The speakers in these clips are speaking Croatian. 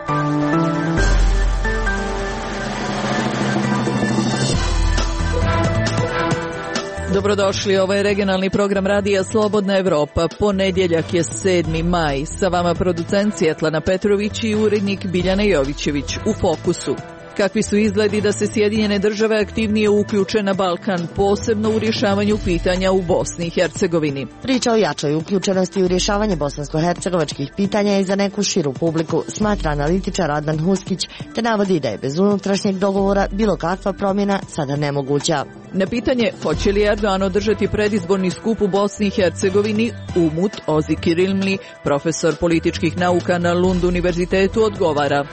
Dobrodošli, ovo je regionalni program Radija Slobodna Evropa. Ponedjeljak je 7. maj. Sa vama producent Svjetlana Petrović i urednik Biljana Jovićević. U fokusu. Kakvi su izgledi da se Sjedinjene države aktivnije uključe na Balkan, posebno u rješavanju pitanja u Bosni i Hercegovini? Priča o jačoj uključenosti u rješavanje bosansko-hercegovačkih pitanja je za neku širu publiku, smatra analitičar Adnan Huskić, te navodi da je bez unutrašnjeg dogovora bilo kakva promjena sada nemoguća. Na pitanje hoće li Erdogan održati predizborni skup u Bosni i Hercegovini, Umut Ozik Irilmli, profesor političkih nauka na Lund univerzitetu, odgovara.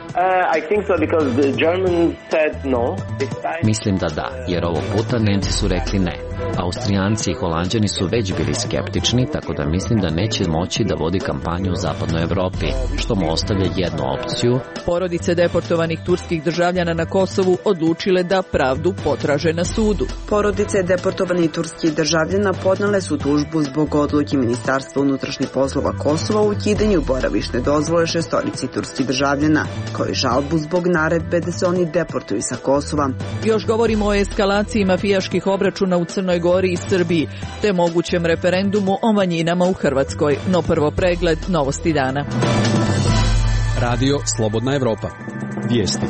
Mislim da, jer ovog puta Nemci su rekli ne. Austrijanci i Holanđani su već bili skeptični, tako da mislim da neće moći da vodi kampanju u zapadnoj Evropi, što mu ostavlja jednu opciju. Porodice deportovanih turskih državljana na Kosovu odlučile da pravdu potraže na sudu. Porodice deportovanih turskih državljana podnale su tužbu zbog odluke Ministarstva unutrašnjih poslova Kosova o ukidanju boravišne dozvole šestorici turskih državljana, kao i žalbu zbog naredbe da se oni deportuju sa Kosova. Još govorimo o eskalaciji mafijaških obračuna u Crnoj Gori i Srbiji, te mogućem referendumu o manjinama u Hrvatskoj. No prvo pregled novosti dana. Radio Slobodna Evropa. Vijesti.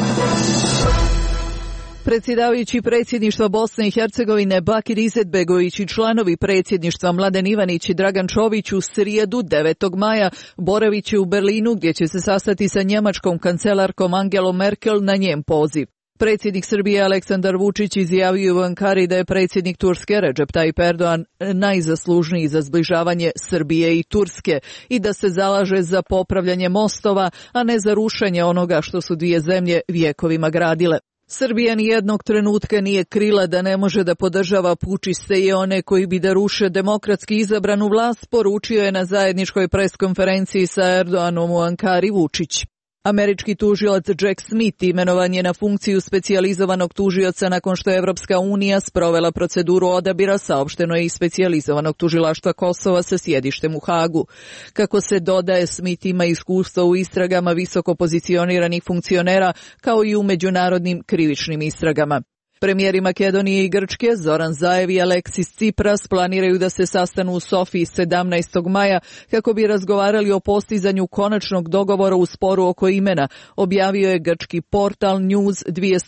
Predsjedavajući predsjedništva Bosne i Hercegovine Bakir Izetbegović i članovi predsjedništva Mladen Ivanić i Dragan Čović u srijedu 9. maja boravit će u Berlinu, gdje će se sastati sa njemačkom kancelarkom Angelom Merkel na njen poziv. Predsjednik Srbije Aleksandar Vučić izjavio u Ankari da je predsjednik Turske Recep Tayyip Erdogan najzaslužniji za zbližavanje Srbije i Turske i da se zalaže za popravljanje mostova, a ne za rušenje onoga što su dvije zemlje vjekovima gradile. Srbija nijednog trenutka nije krila da ne može da podržava pučiste i one koji bi da ruše demokratski izabranu vlast, poručio je na zajedničkoj preskonferenciji sa Erdoganom u Ankari Vučić. Američki tužilac Jack Smith imenovan je na funkciju specijalizovanog tužioca nakon što je Evropska unija sprovela proceduru odabira, saopšteno je iz specijalizovanog tužilaštva Kosova sa sjedištem u Hagu. Kako se dodaje, Smith ima iskustva u istragama visoko pozicioniranih funkcionera kao i u međunarodnim krivičnim istragama. Premijeri Makedonije i Grčke Zoran Zaev i Aleksis Tsipras planiraju da se sastanu u Sofiji 17. maja kako bi razgovarali o postizanju konačnog dogovora u sporu oko imena, objavio je grčki portal News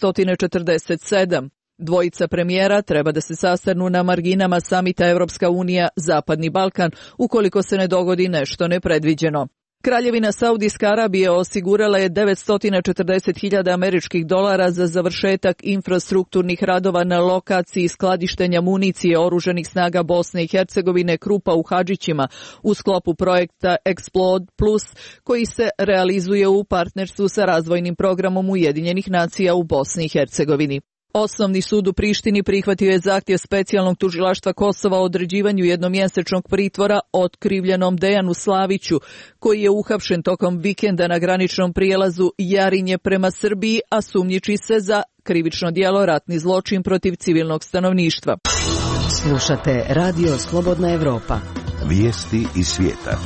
247. Dvojica premijera treba da se sastanu na marginama samita Evropska unija Zapadni Balkan ukoliko se ne dogodi nešto nepredviđeno. Kraljevina Saudijska Arabija osigurala je $940.000 američkih dolara za završetak infrastrukturnih radova na lokaciji skladištenja municije oružanih snaga Bosne i Hercegovine Krupa u Hadžićima u sklopu projekta Explode Plus, koji se realizuje u partnerstvu sa razvojnim programom Ujedinjenih nacija u Bosni i Hercegovini. Osnovni sud u Prištini prihvatio je zahtjev specijalnog tužilaštva Kosova o određivanju jednomjesečnog pritvora otkrivljenom Dejanu Slaviću, koji je uhapšen tokom vikenda na graničnom prijelazu Jarinje prema Srbiji, a sumnjiči se za krivično djelo ratni zločin protiv civilnog stanovništva. Slušate Radio Slobodna Evropa. Vijesti iz svijeta.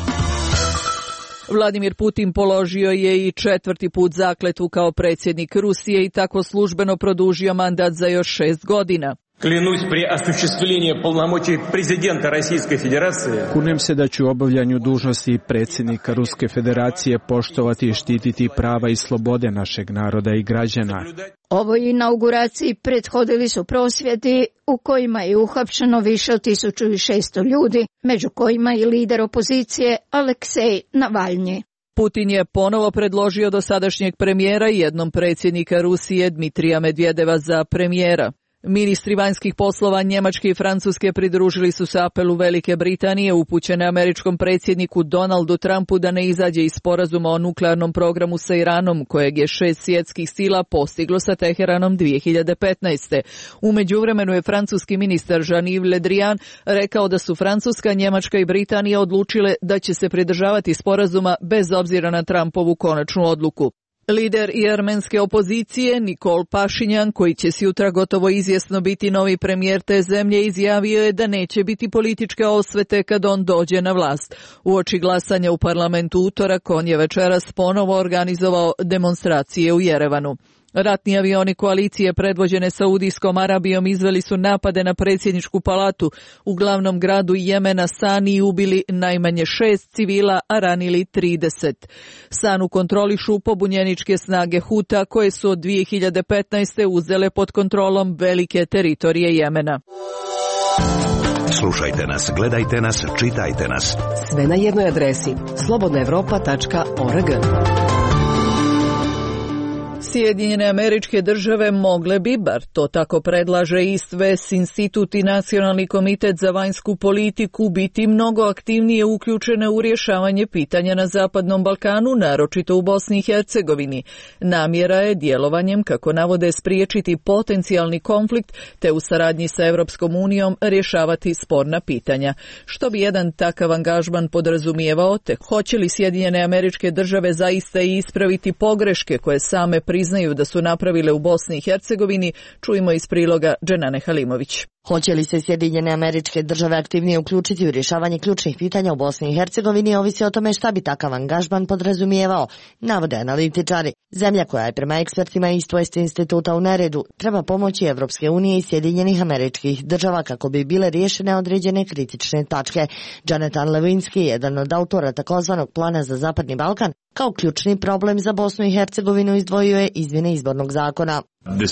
Vladimir Putin položio je i 4. put zakletvu kao predsjednik Rusije i tako službeno produžio mandat za još 6 godina. Клянусь при осуществлении полномочий президента Российской Федерации. Kunem se da ću u obavljanju dužnosti predsjednika Ruske Federacije poštovati i štititi prava i slobode našeg naroda i građana. Ovoj inauguraciji prethodili su prosvjedi u kojima je uhapšeno više od 1600 ljudi, među kojima i lider opozicije Aleksej Navalnji. Putin je ponovo predložio dosadašnjeg premijera i jednom predsjednika Rusije Dmitrija Medvedeva za premijera. Ministri vanjskih poslova Njemačke i Francuske pridružili su se apelu Velike Britanije upućene američkom predsjedniku Donaldu Trumpu da ne izađe iz sporazuma o nuklearnom programu sa Iranom, kojeg je 6 svjetskih sila postiglo sa Teheranom 2015. U međuvremenu je francuski ministar Jean-Yves Le Drian rekao da su Francuska, Njemačka i Britanija odlučile da će se pridržavati sporazuma bez obzira na Trumpovu konačnu odluku. Lider i armenske opozicije Nikol Pašinjan, koji će sutra gotovo izvjesno biti novi premijer te zemlje, izjavio je da neće biti političke osvete kad on dođe na vlast. Uoči glasanja u parlamentu utorak, on je večeras ponovo organizovao demonstracije u Jerevanu. Ratni avioni koalicije predvođene Saudijskom Arabijom izveli su napade na predsjedničku palatu u glavnom gradu Jemena Sani i ubili najmanje 6 civila, a ranili 30. Sanu kontrolišu pobunjeničke snage Huta koje su od 2015. uzele pod kontrolom velike teritorije Jemena. Slušajte nas, gledajte nas, čitajte nas. Sve na jednoj adresi slobodnaevropa.org. Sjedinjene Američke Države mogle bi, bar to tako predlaže East West Institut i Nacionalni komitet za vanjsku politiku, biti mnogo aktivnije uključene u rješavanje pitanja na Zapadnom Balkanu, naročito u Bosni i Hercegovini. Namjera je djelovanjem, kako navode, spriječiti potencijalni konflikt te u saradnji sa Europskom unijom rješavati sporna pitanja. Što bi jedan takav angažman podrazumijevao, te hoće li Sjedinjene Američke Države zaista i ispraviti pogreške koje same priznaju da su napravile u Bosni i Hercegovini, čujemo iz priloga Dženane Halimović. Hoće li se Sjedinjene Američke Države aktivnije uključiti u rješavanje ključnih pitanja u Bosni i Hercegovini, ovisi o tome šta bi takav angažman podrazumijevao, navode analitičari. Zemlja koja je prema ekspertima East West Instituta u neredu treba pomoći Evropske unije i Sjedinjenih Američkih Država kako bi bile riješene određene kritične tačke. Jonathan Lewinsky, jedan od autora takozvanog plana za Zapadni Balkan, kao ključni problem za Bosnu i Hercegovinu izdvojio je izmjene izbornog zakona.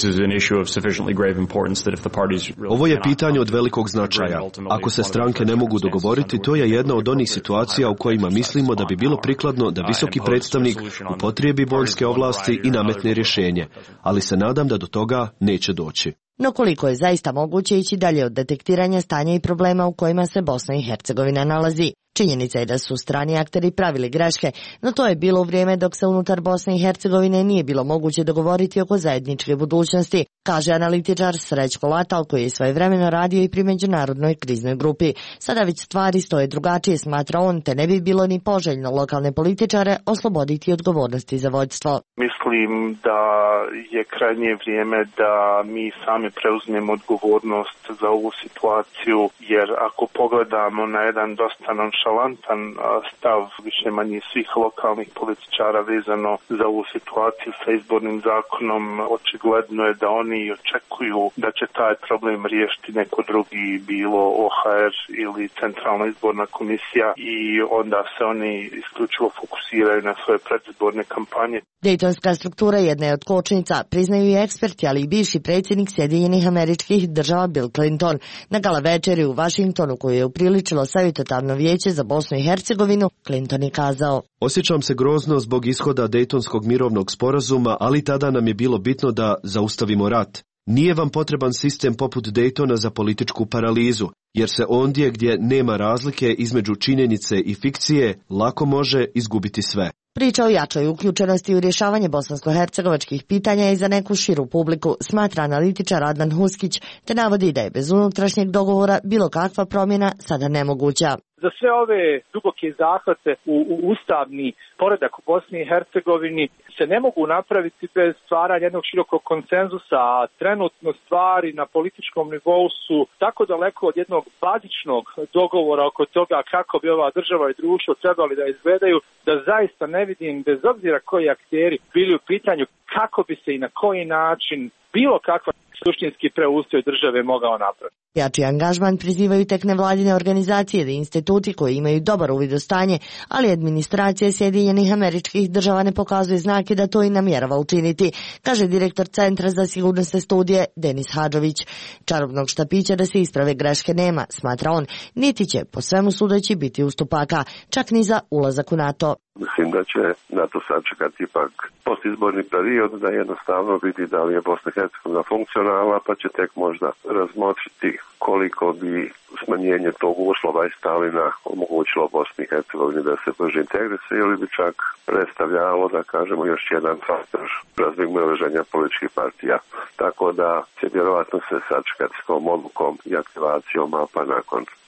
Ovo je pitanje od velikog značaja. Ako se stranke ne mogu dogovoriti, to je jedna od onih situacija u kojima mislimo da bi bilo prikladno da visoki predstavnik upotrijebi vojske ovlasti i nametne rješenje, ali se nadam da do toga neće doći. No koliko je zaista moguće ići dalje od detektiranja stanja i problema u kojima se Bosna i Hercegovina nalazi? Činjenica je da su strani akteri pravili greške, no to je bilo u vrijeme dok se unutar Bosne i Hercegovine nije bilo moguće dogovoriti oko zajedničke budućnosti, kaže analitičar Srećko Latal, koji je svojevremeno radio i pri međunarodnoj kriznoj grupi. Sada već stvari stoje drugačije, smatra on, te ne bi bilo ni poželjno lokalne političare osloboditi odgovornosti za vođstvo. Mislim da je krajnje vrijeme da mi sami preuzmemo odgovornost za ovu situaciju, jer ako pogledamo na jedan dosta nonšalantan stav više manje svih lokalnih političara vezano za ovu situaciju sa izbornim zakonom, očigledno je da oni očekuju da će taj problem riješiti neko drugi, bilo OHR ili Centralna izborna komisija, i onda se oni isključivo fokusiraju na svoje predizborne kampanje. Dejtonska struktura jedna je od kočnica, priznaju i eksperti, ali i bivši predsjednik Sjedinjenih Američkih Država Bill Clinton. Na gala večeri u Washingtonu, koju je upriličilo savjetodavno vijeće za Bosnu i Hercegovinu, Clinton je kazao: Osjećam se grozno zbog ishoda Dejtonskog mirovnog sporazuma, ali tada nam je bilo bitno da zaustavimo rat. Nije vam potreban sistem poput Dejtona za političku paralizu, jer se ondje gdje nema razlike između činjenice i fikcije lako može izgubiti sve. Priča o jačoj uključenosti u rješavanje bosansko-hercegovačkih pitanja je za neku širu publiku, smatra analitičar Adnan Huskić, te navodi da je bez unutrašnjeg dogovora bilo kakva promjena sada nemoguća. Za sve ove duboke zahvate u ustavni poredak u Bosni i Hercegovini se ne mogu napraviti bez stvaranja jednog širokog konsenzusa, a trenutno stvari na političkom nivou su tako daleko od jednog bazičnog dogovora oko toga kako bi ova država i društvo trebali da izgledaju, da zaista ne vidim, bez obzira koji akteri bili u pitanju, kako bi se i na koji način bilo kakva suštinski preustroj države mogao napraviti. Jači angažman prizivaju tek nevladine organizacije i instituti koji imaju dobar uvid u stanje, ali administracija Sjedinjenih Američkih Država ne pokazuje znake da to i namjerava učiniti, kaže direktor Centra za sigurnosne studije Denis Hadžović. Čarobnog štapića da se isprave greške nema, smatra on, niti će po svemu sudeći biti ustupaka, čak ni za ulazak u NATO. Mislim da će NATO sačekati ipak postizborni period, da jednostavno vidi da li je Bosna i Hercegovina funkcionalna, pa će tek možda razmotriti koliko bi smanjenje tog uslova i Stalina omogućilo Bosni i Hercegovini da se brže integriše, ili bi čak predstavljalo, da kažemo, još jedan faktor razmimoilaženja političkih partija. Tako da će vjerovatno se sačekati s tom odlukom i aktivacijom mapa nakon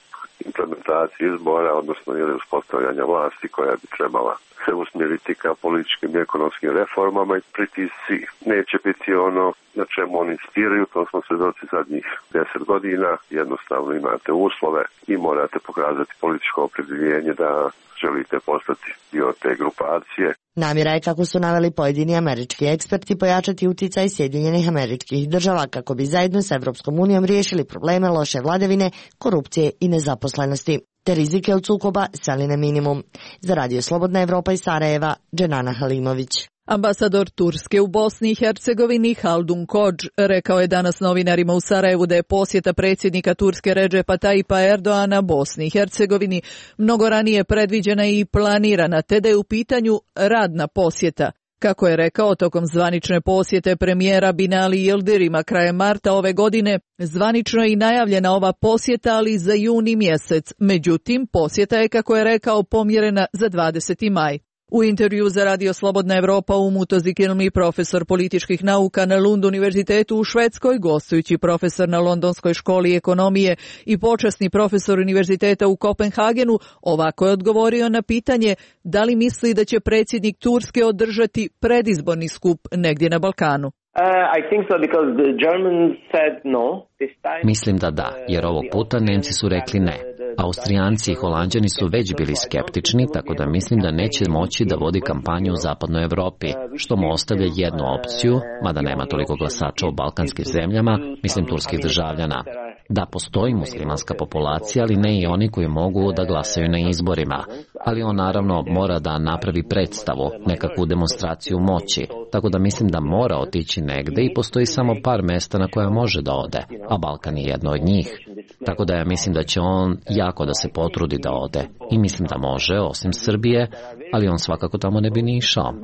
implementacije izbora, odnosno ili uspostavljanja vlasti koja bi trebala se usmjeriti ka političkim i ekonomskim reformama i pritisci neće biti ono na čemu oni insistiraju, to smo svedoci zadnjih 10 godina, jednostavno imate uslove i morate pokazati političko opredjeljenje da želite postati dio te grupacije. Namjera je, kako su naveli pojedini američki eksperti, pojačati uticaj Sjedinjenih Američkih Država kako bi zajedno s Evropskom unijom riješili probleme loše vladavine, korupcije i nezaposlenosti, te rizike od sukoba sveli na minimum. Za Radio Slobodna Evropa iz Sarajeva, Dženana Halimović. Ambasador Turske u Bosni i Hercegovini Haldun Kođ rekao je danas novinarima u Sarajevu da je posjeta predsjednika Turske Redžepa Tayyipa Erdoana Bosni i Hercegovini mnogo ranije predviđena i planirana, te da je u pitanju radna posjeta. Kako je rekao, tokom zvanične posjete premijera Binali Yildirima krajem marta ove godine, zvanično je i najavljena ova posjeta, ali za juni mjesec. Međutim, posjeta je, kako je rekao, pomjerena za 20. maj. U intervju za Radio Slobodna Evropa Umut Ozikilmi, profesor političkih nauka na Lund univerzitetu u Švedskoj, gostujući profesor na Londonskoj školi ekonomije i počasni profesor univerziteta u Kopenhagenu, ovako je odgovorio na pitanje da li misli da će predsjednik Turske održati predizborni skup negdje na Balkanu. Mislim da, jer ovog puta Nemci su rekli ne. Austrijanci i Holanđani su već bili skeptični, tako da mislim da neće moći da vodi kampanju u zapadnoj Evropi, što mu ostavlja jednu opciju, mada nema toliko glasača u balkanskim zemljama, mislim turskih državljana. Da, postoji muslimanska populacija, ali ne i oni koji mogu da glasaju na izborima. Ali on naravno mora da napravi predstavu, nekakvu demonstraciju moći, tako da mislim da mora otići negde i postoji samo par mesta na koja može da ode, a Balkan je jedno od njih. Tako da ja mislim da će on jako da se potrudi da ode. I mislim da može, osim Srbije, ali on svakako tamo ne bi ni išao.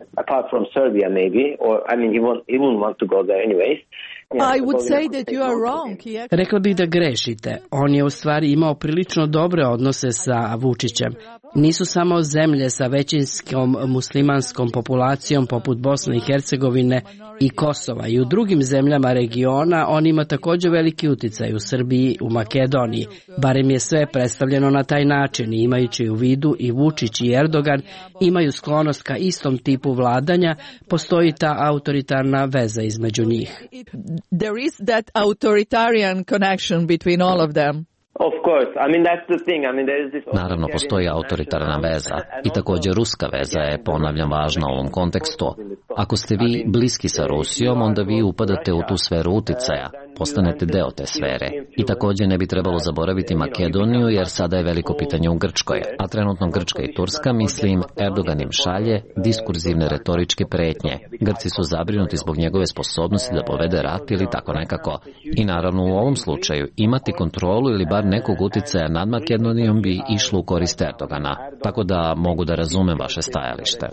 I would say that you are wrong. Rekla bih da grešite. On je u stvari imao prilično dobre odnose sa Vučićem. Nisu samo zemlje sa većinskom muslimanskom populacijom poput Bosne i Hercegovine i Kosova. I u drugim zemljama regiona on ima također veliki uticaj u Srbiji, u Makedoniji. Barem je sve predstavljeno na taj način, imajući u vidu i Vučić i Erdogan imaju sklonost ka istom tipu vladanja, postoji ta autoritarna veza između njih. There is that authoritarian connection between all of them. Naravno, postoji autoritarna veza i također ruska veza je, ponavljam, važna u ovom kontekstu. Ako ste vi bliski sa Rusijom, onda vi upadate u tu sferu uticaja, postanete deo te sfere. I također ne bi trebalo zaboraviti Makedoniju, jer sada je veliko pitanje u Grčkoj, a trenutno Grčka i Turska, mislim, Erdogan im šalje diskurzivne retoričke pretnje. Grci su zabrinuti zbog njegove sposobnosti da povede rat ili tako nekako. I naravno u ovom slučaju imati kontrolu ili bar nekog uticaja nad Makedonijom bi išlo u korist Erdogana, tako da mogu da razumem vaše stajalište.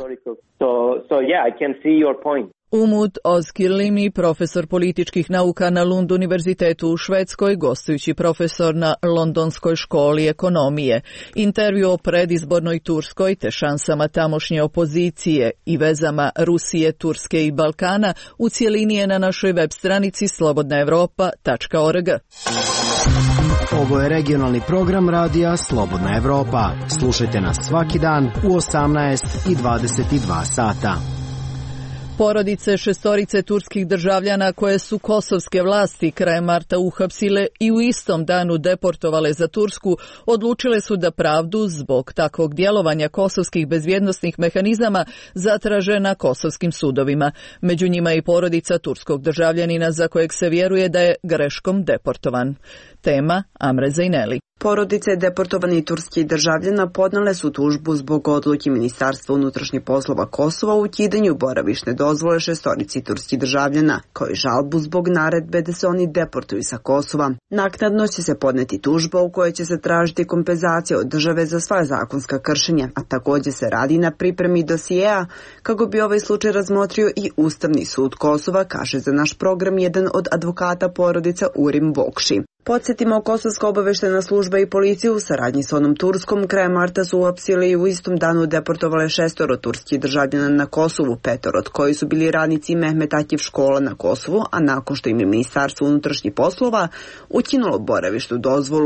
Umut Ozkilimi, profesor političkih nauka na Lund univerzitetu u Švedskoj, gostujući profesor na Londonskoj školi ekonomije. Intervju o predizbornoj Turskoj te šansama tamošnje opozicije i vezama Rusije, Turske i Balkana u cjelini je na našoj web stranici slobodnaevropa.org. Ovo je regionalni program radija Slobodna Evropa. Slušajte nas svaki dan u 18 i 22 sata. Porodice šestorice turskih državljana koje su kosovske vlasti krajem marta uhapsile i u istom danu deportovale za Tursku, odlučile su da pravdu zbog takvog djelovanja kosovskih bezbjednosnih mehanizama zatraže na kosovskim sudovima. Među njima i porodica turskog državljanina za kojeg se vjeruje da je greškom deportovan. Tema Amre Zejneli. Porodice deportovanih turskih državljana podnale su tužbu zbog odluke Ministarstva unutrašnjih poslova Kosova u ukidanju boravišne dozvole šestorici turskih državljana, kao i žalbu zbog naredbe da se oni deportuju sa Kosova. Naknadno će se podneti tužba u kojoj će se tražiti kompenzacija od države za sva zakonska kršenja, a također se radi na pripremi dosijeja kako bi ovaj slučaj razmotrio i Ustavni sud Kosova, kaže za naš program jedan od advokata porodica Urim Bokši. Podsjetimo, Kosovska obaveštena služba i policija u saradnji s onom Turskom krajem marta su uhapsili i u istom danu deportovale 6 turskih državljana na Kosovu, 5 od koji su bili radnici Mehmet Akif škola na Kosovu, a nakon što im je Ministarstvo unutrašnjih poslova ukinulo boravišnu dozvolu.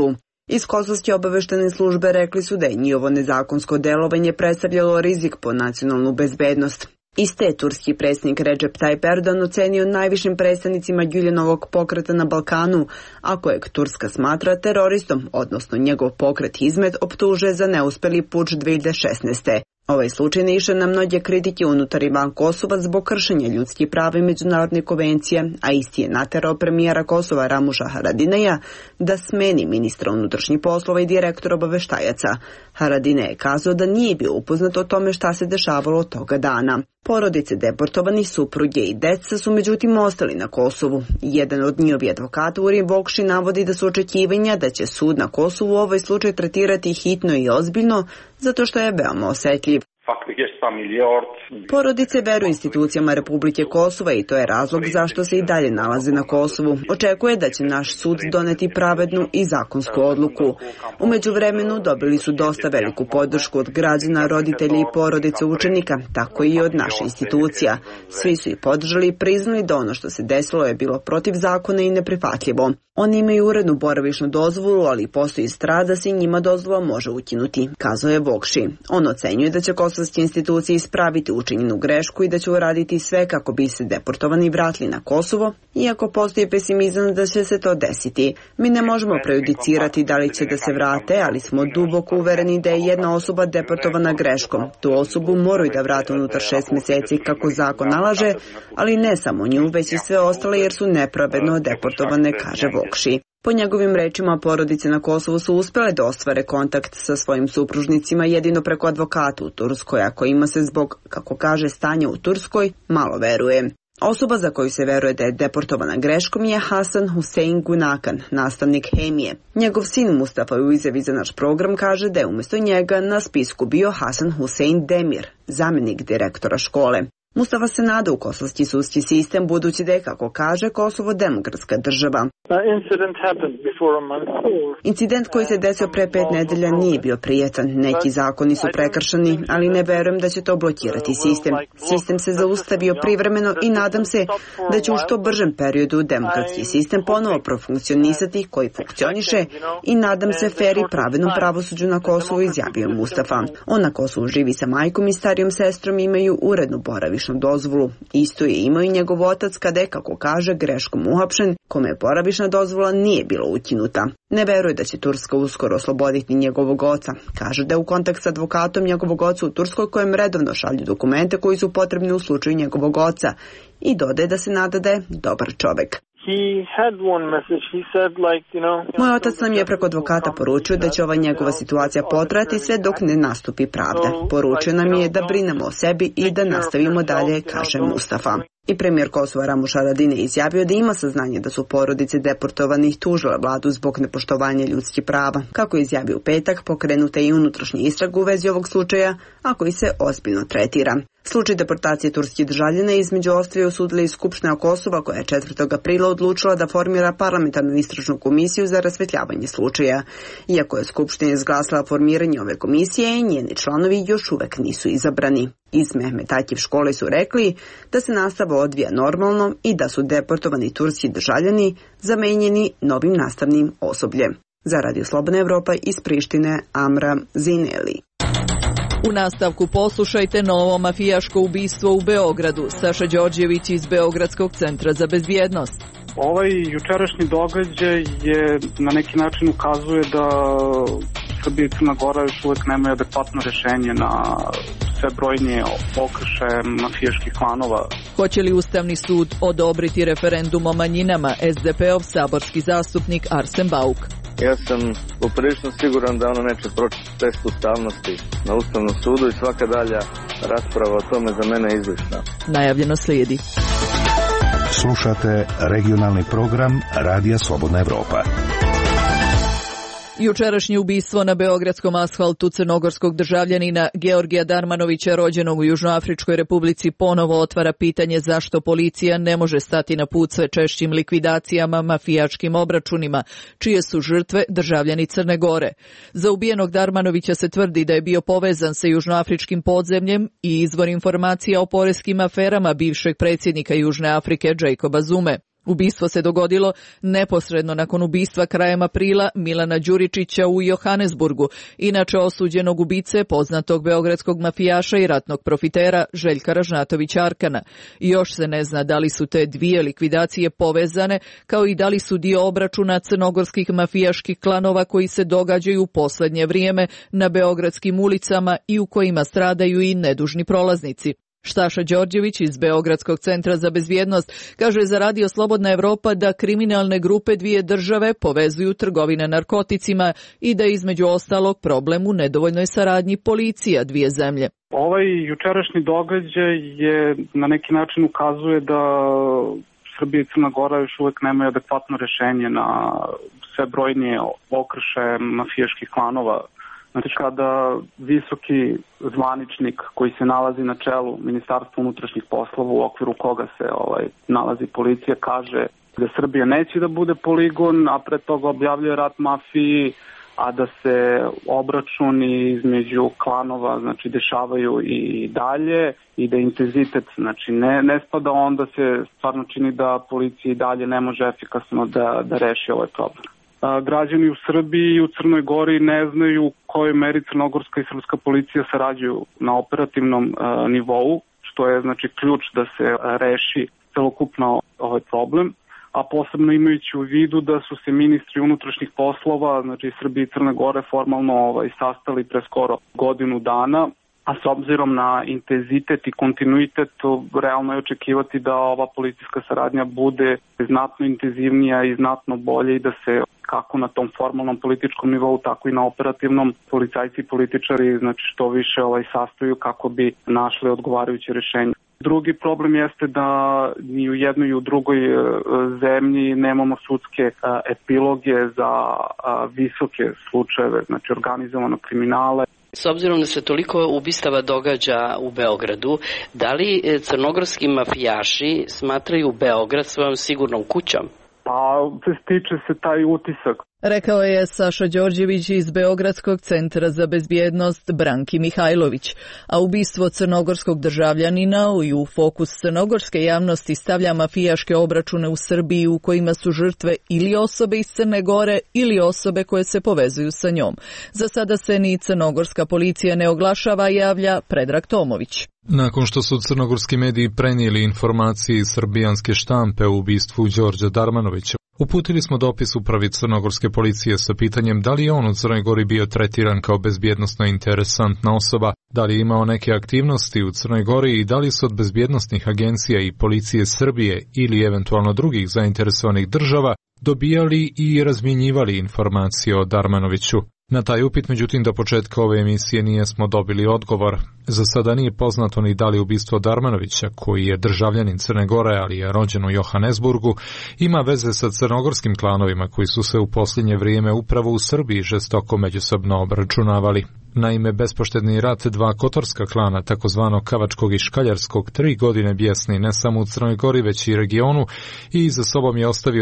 Iz kosovske obaveštene službe rekli su da je njihovo nezakonsko delovanje predstavljalo rizik po nacionalnu bezbednost. Iste je turski predsjednik Recep Tayyip Erdogan ocenio najvišim predstavnicima Güljanovog pokreta na Balkanu, a kojeg Turska smatra teroristom, odnosno njegov pokret Hizmet optužuje za neuspeli puč 2016. Ovaj slučaj naišao na mnoge kritike unutar i van Kosova zbog kršenja ljudskih prava i međunarodne konvencije, a isti je naterao premijera Kosova Ramuša Haradinaja da smeni ministra unutrašnjih poslova i direktora obaveštajaca. Haradinaj je kazao da nije bio upoznat o tome šta se dešavalo toga dana. Porodice deportovanih, supruge i deca su međutim ostali na Kosovu. Jedan od njihovi advokata Urim Vokši navodi da su očekivanja da će sud na Kosovu ovaj slučaj tretirati hitno i ozbiljno, zato što je veoma osetljiv. Porodice veruju institucijama Republike Kosova i to je razlog zašto se i dalje nalaze na Kosovu. Očekuje da će naš sud doneti pravednu i zakonsku odluku. U međuvremenu dobili su dosta veliku podršku od građana, roditelja i porodice učenika, tako i od naše institucija. Svi su ih podržali i priznali da ono što se desilo je bilo protiv zakona i neprihvatljivo. Oni imaju urednu boravišnu dozvolu, ali postoji strah da se njima dozvola može ukinuti, kazao je Vokši. On ocenjuje da će kosovske institucije ispraviti učinjenu grešku i da će uraditi sve kako bi se deportovani vratili na Kosovo, iako postoji pesimizam da će se to desiti. Mi ne možemo prejudicirati da li će da se vrate, ali smo duboko uvereni da je jedna osoba deportovana greškom. Tu osobu moraju da vrate unutar 6 mjeseci kako zakon nalaže, ali ne samo nju, već i sve ostale jer su nepravedno deportovane, kaže Vokši. Po njegovim rečima, porodice na Kosovu su uspjele da ostvare kontakt sa svojim supružnicima jedino preko advokata u Turskoj, a kojima se zbog, kako kaže, stanja u Turskoj malo veruje. Osoba za koju se veruje da je deportovana greškom je Hasan Hussein Gunakan, nastavnik hemije. Njegov sin Mustafa u izjavi za naš program kaže da je umjesto njega na spisku bio Hasan Hussein Demir, zamjenik direktora škole. Mustafa se nada u kosovski sudski sistem, budući da je, kako kaže, Kosovo demokratska država. Incident koji se desio pre 5 nedelja nije bio prijetan. Neki zakoni su prekršeni, ali ne verujem da će to blokirati sistem. Sistem se zaustavio privremeno i nadam se da će u što bržem periodu demokratski sistem ponovo profunkcionisati koji funkcioniše i nadam se fer i pravednom pravosuđu na Kosovu, izjavio Mustafa. On na Kosovu živi sa majkom i starijom sestrom, imaju urednu boravišnu dozvolu. Isto je imao i njegov otac kada je, kako kaže, greškom uhapšen, kome je boravišna dozvola nije bila ukinuta. Ne veruje da će Turska uskoro osloboditi njegovog oca. Kaže da je u kontakt s advokatom njegovog oca u Turskoj, kojem redovno šalju dokumente koji su potrebni u slučaju njegovog oca, i dodaje da se nada da je dobar čovek. Moj otac nam je preko advokata poručio da će ova njegova situacija potrajati sve dok ne nastupi pravda. Poručio nam je da brinemo o sebi i da nastavimo dalje, kaže Mustafa. I premijer Kosova Ramuš Haradinaj izjavio da ima saznanje da su porodice deportovanih tužile vladu zbog nepoštovanja ljudskih prava. Kako je izjavio u petak, pokrenuta je i unutrašnja istraga u vezi ovog slučaja, a koji se ozbiljno tretira. Slučaj deportacije turskih državljana između ostalih osudila i Skupština Kosova, koja je 4. aprila odlučila da formira parlamentarnu istražnu komisiju za rasvetljavanje slučaja. Iako je Skupština izglasala formiranje ove komisije, njeni članovi još uvek nisu izabrani. Iz Mehmet Akif škole su rekli da se nastava odvija normalno i da su deportovani turski državljani zamenjeni novim nastavnim osobljem. Za Radio Slobodna Evropa iz Prištine, Amra Zineli. U nastavku poslušajte novo mafijaško ubistvo u Beogradu. Saša Đorđević iz Beogradskog centra za bezbjednost. Ovaj jučerašnji događaj je na neki način ukazuje da Srbija i Crna Gora još uvek nemaju adekvatno rešenje na sve brojnije pokušaje mafijaških klanova. Hoće li Ustavni sud odobriti referendum o manjinama? SDP-ov saborski zastupnik Arsen Bauk. Ja sam poprilično siguran da ono neće proći test ustavnosti na Ustavnom sudu i svaka dalja rasprava o tome za mene je izlišna. Najavljeno slijedi. Slušate regionalni program Radija Slobodna Evropa. Jučerašnje ubistvo na beogradskom asfaltu crnogorskog državljanina Georgija Darmanovića, rođenog u Južnoafričkoj republici, ponovo otvara pitanje zašto policija ne može stati na put sve češćim likvidacijama, mafijačkim obračunima, čije su žrtve državljani Crne Gore. Za ubijenog Darmanovića se tvrdi da je bio povezan sa južnoafričkim podzemljem i izvor informacija o poreskim aferama bivšeg predsjednika Južne Afrike Jacoba Zume. Ubistvo se dogodilo neposredno nakon ubistva krajem aprila Milana Đuričića u Johannesburgu, inače osuđenog ubice poznatog beogradskog mafijaša i ratnog profitera Željka Ražnatovića Arkana. Još se ne zna da li su te dvije likvidacije povezane, kao i da li su dio obračuna crnogorskih mafijaških klanova koji se događaju u posljednje vrijeme na beogradskim ulicama i u kojima stradaju i nedužni prolaznici. Štaša Đorđević iz Beogradskog centra za bezbjednost kaže za Radio Slobodna Evropa da kriminalne grupe dvije države povezuju trgovine narkoticima i da je između ostalog problem u nedovoljnoj saradnji policija dvije zemlje. Ovaj jučerašnji događaj je na neki način ukazuje da Srbija i Crna Gora još uvek nemaju adekvatno rešenje na sve brojnije okrše mafijaških klanova. Znači, kada visoki zvaničnik koji se nalazi na čelu Ministarstva unutrašnjih poslova u okviru koga se nalazi policija kaže da Srbija neće da bude poligon, a pre toga objavljuje rat mafiji, a da se obračuni između klanova znači dešavaju i dalje i da intenzitet znači ne spada, onda se stvarno čini da policija i dalje ne može efikasno da reši ovaj problem. Građani u Srbiji i u Crnoj Gori ne znaju u kojoj meri crnogorska i srpska policija sarađuju na operativnom nivou, što je znači ključ da se reši celokupno ovaj problem, a posebno imajući u vidu da su se ministri unutrašnjih poslova, znači Srbije i Crne Gore formalno sastali pre skoro godinu dana, a s obzirom na intenzitet i kontinuitet, realno je očekivati da ova policijska saradnja bude znatno intenzivnija i znatno bolje i da se kako na tom formalnom političkom nivou, tako i na operativnom policajci i političari znači što više sastaju kako bi našli odgovarajuće rješenje. Drugi problem jeste da ni u jednoj i u drugoj zemlji nemamo sudske epiloge za visoke slučajeve, znači organizovanog kriminala. S obzirom da se toliko ubistava događa u Beogradu, da li crnogorski mafijaši smatraju Beograd svojom sigurnom kućom? Pa, stiče se taj utisak. Rekao je Saša Đorđević iz Beogradskog centra za bezbjednost Branki Mihajlović, a ubistvo crnogorskog državljanina i u fokus crnogorske javnosti stavlja mafijaške obračune u Srbiji u kojima su žrtve ili osobe iz Crne Gore ili osobe koje se povezuju sa njom. Za sada se ni crnogorska policija ne oglašava, javlja Predrag Tomović. Nakon što su crnogorski mediji prenijeli informacije iz srbijanske štampe o ubistvu Đorđa Darmanovića, uputili smo dopis upravi crnogorske policije sa pitanjem da li je on u Crnoj Gori bio tretiran kao bezbjednosno interesantna osoba, da li je imao neke aktivnosti u Crnoj Gori i da li su od bezbjednosnih agencija i policije Srbije ili eventualno drugih zainteresovanih država dobijali i razmjenjivali informacije o Darmanoviću. Na taj upit, međutim, do početka ove emisije nismo dobili odgovor. Za sada nije poznato ni da li ubistvo Darmanovića, koji je državljanin Crne Gore, ali je rođen u Johannesburgu, ima veze sa crnogorskim klanovima koji su se u posljednje vrijeme upravo u Srbiji žestoko međusobno obračunavali. Naime, bespoštedni rat dva kotorska klana, takozvano Kavačkog i Škaljarskog, 3 godine bijesni ne samo u Crnoj Gori, već i regionu i za sobom je ostavio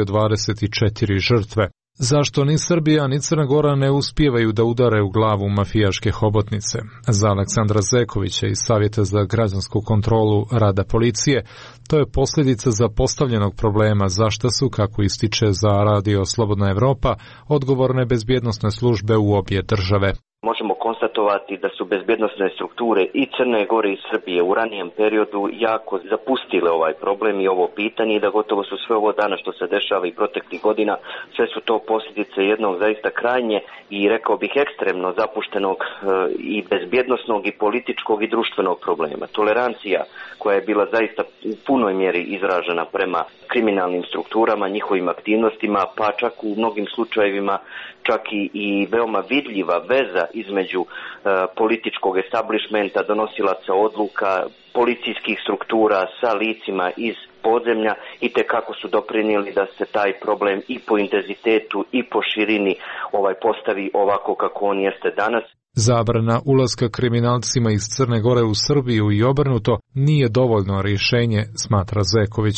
24 žrtve. Zašto ni Srbija ni Crna Gora ne uspijevaju da udare u glavu mafijaške hobotnice? Za Aleksandra Zekovića iz Savjeta za građansku kontrolu rada policije, to je posljedica zapostavljenog problema zašto su, kako ističe za Radio Slobodna Evropa, odgovorne bezbjednosne službe u obje države. Možemo konstatovati da su bezbjednosne strukture i Crne Gore i Srbije u ranijem periodu jako zapustile ovaj problem i ovo pitanje i da gotovo su sve ovo dana što se dešava i proteklih godina, sve su to posljedice jednog zaista krajnje i rekao bih ekstremno zapuštenog i bezbjednosnog i političkog i društvenog problema. Tolerancija koja je bila zaista u punoj mjeri izražena prema kriminalnim strukturama, njihovim aktivnostima, pa čak u mnogim slučajevima čak i veoma vidljiva veza između političkog establishmenta, donosilaca odluka, policijskih struktura sa licima iz podzemlja i te kako su doprinijeli da se taj problem i po intenzitetu i po širini postavi ovako kako on jeste danas. Zabrana ulaska kriminalcima iz Crne Gore u Srbiju i obrnuto nije dovoljno rješenje, smatra Zeković.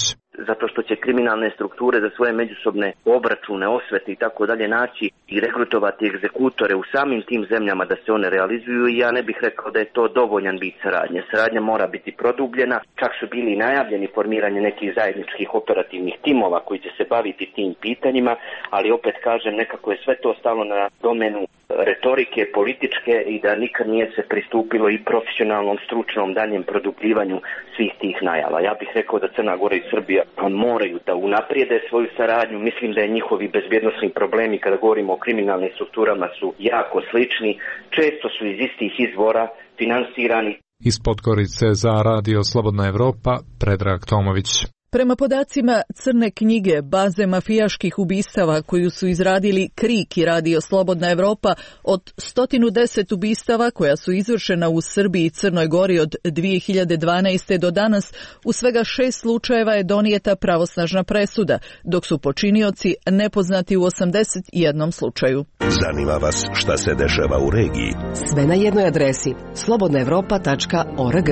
zato što će kriminalne strukture za svoje međusobne obračune, osvete i tako dalje naći i rekrutovati egzekutore u samim tim zemljama da se one realizuju i ja ne bih rekao da je to dovoljan vid saradnje. Saradnja mora biti produbljena, čak su bili najavljeni formiranje nekih zajedničkih operativnih timova koji će se baviti tim pitanjima, ali opet kažem, nekako je sve to stalo na domenu retorike, političke i da nikad nije se pristupilo i profesionalnom, stručnom daljem produbljivanju svih tih najava. Ja bih rekao da Crna Gora i Srbija moraju da unaprijede svoju saradnju. Mislim da je njihovi bezbjednosni problemi kada govorimo o kriminalnim strukturama su jako slični, često su iz istih izvora finansirani. Iz Podgorice za Radio Slobodna Evropa, Predrag Tomović. Prema podacima Crne knjige, baze mafijaških ubistava koju su izradili KRIK i Radio Slobodna Evropa, od 110 ubistava koja su izvršena u Srbiji i Crnoj Gori od 2012. do danas, u svega 6 slučajeva je donijeta pravosnažna presuda, dok su počinioci nepoznati u 81 slučaju. Zanima vas šta se dešava u regiji? Sve na jednoj adresi slobodnaevropa.org.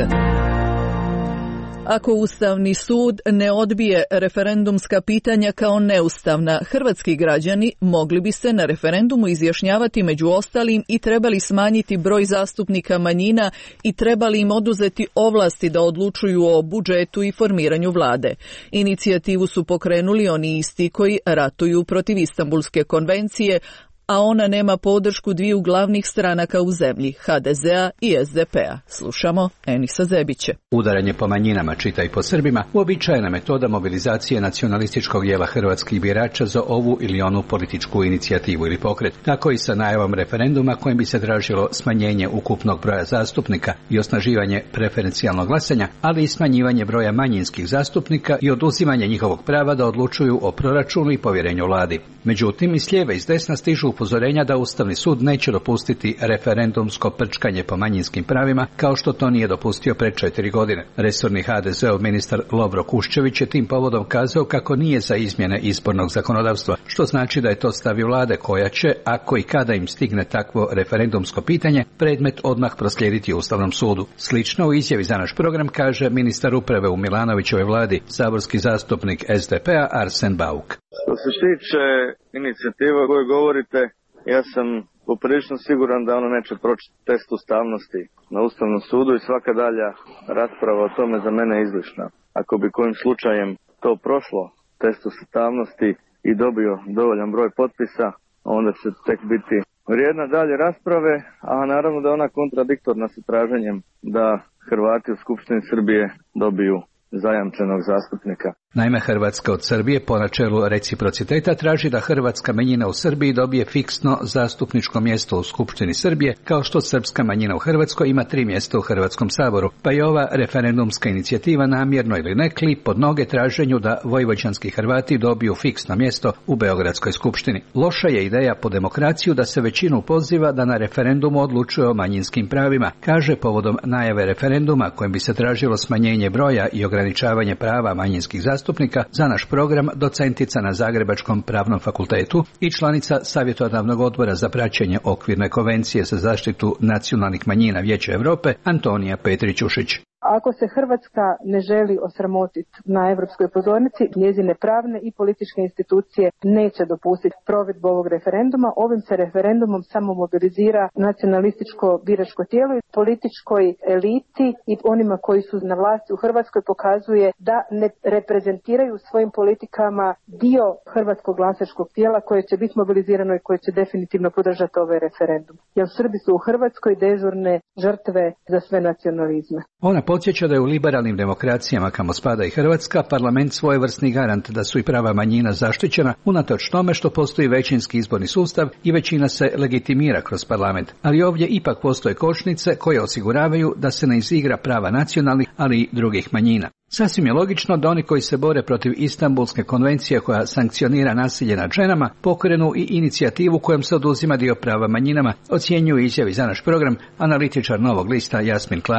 Ako Ustavni sud ne odbije referendumska pitanja kao neustavna, hrvatski građani mogli bi se na referendumu izjašnjavati među ostalim i trebali smanjiti broj zastupnika manjina i trebali im oduzeti ovlasti da odlučuju o budžetu i formiranju vlade. Inicijativu su pokrenuli oni isti koji ratuju protiv Istanbulske konvencije, a ona nema podršku dviju glavnih stranaka u zemlji, HDZ-a i SDP-a. Slušamo Enisa Zebića. Udaranje po manjinama, čitaj po Srbima, uobičajena metoda mobilizacije nacionalističkog dijela hrvatskih birača za ovu ili onu političku inicijativu ili pokret. Tako i sa najavom referenduma kojim bi se tražilo smanjenje ukupnog broja zastupnika i osnaživanje preferencijalnog glasanja, ali i smanjivanje broja manjinskih zastupnika i oduzimanje njihovog prava da odlučuju o proračunu i povjerenju vladi. Međutim, i s lijeva i s desna stižu upozorenja da Ustavni sud neće dopustiti referendumsko prčkanje po manjinskim pravima, kao što to nije dopustio pred 4 godine. Resorni HDZ-ov ministar Lovro Kuščević je tim povodom kazao kako nije za izmjene izbornog zakonodavstva, što znači da je to stav vlade koja će, ako i kada im stigne takvo referendumsko pitanje, predmet odmah proslijediti Ustavnom sudu. Slično u izjavi za naš program kaže ministar uprave u Milanovićevoj vladi, saborski zastupnik SDP-a Arsen Bauk. Što se tiče inicijativa o kojoj govorite, ja sam poprilično siguran da ono neće proći test ustavnosti na Ustavnom sudu i svaka dalja rasprava o tome za mene je izlišna. Ako bi kojim slučajem to prošlo test ustavnosti i dobio dovoljan broj potpisa, onda će tek biti vrijedna dalje rasprave, a naravno da je ona kontradiktorna sa traženjem da Hrvati u Skupštini Srbije dobiju zajamčenog zastupnika. Naime, Hrvatska od Srbije po načelu reciprociteta traži da hrvatska manjina u Srbiji dobije fiksno zastupničko mjesto u Skupštini Srbije, kao što srpska manjina u Hrvatskoj ima 3 mjesta u Hrvatskom saboru, pa je ova referendumska inicijativa namjerno ili ne kli pod noge traženju da vojvođanski Hrvati dobiju fiksno mjesto u Beogradskoj skupštini. Loša je ideja po demokraciju da se većinu poziva da na referendumu odlučuje o manjinskim pravima, kaže povodom najave referenduma kojim bi se tražilo smanjenje broja i ograničavanje prava manjinskih zastupnika za naš program docentica na Zagrebačkom pravnom fakultetu i članica Savjetodavnog odbora za praćenje okvirne konvencije za zaštitu nacionalnih manjina Vijeća Europe Antonija Petrić-Ušić. Ako se Hrvatska ne želi osramotiti na europskoj pozornici, njezine pravne i političke institucije neće dopustiti provedbu ovog referenduma. Ovim se referendumom samo mobilizira nacionalističko biračko tijelo i političkoj eliti i onima koji su na vlasti u Hrvatskoj pokazuje da ne reprezentiraju svojim politikama dio hrvatskog glasačkog tijela koje će biti mobilizirano i koje će definitivno podržati ovaj referendum. Jer Srbi su u Hrvatskoj dežurne žrtve za sve nacionalizme. Ona podsjeća da je u liberalnim demokracijama, kamo spada i Hrvatska, parlament svojevrsni garant da su i prava manjina zaštićena, unatoč tome što postoji većinski izborni sustav i većina se legitimira kroz parlament. Ali ovdje ipak postoje kočnice koje osiguravaju da se ne izigra prava nacionalnih, ali i drugih manjina. Sasvim je logično da oni koji se bore protiv Istanbulske konvencije koja sankcionira nasilje nad ženama pokrenu i inicijativu kojom se oduzima dio prava manjinama, ocjenjuje izjavi za naš program analitičar Novog lista Jasmin Klarić.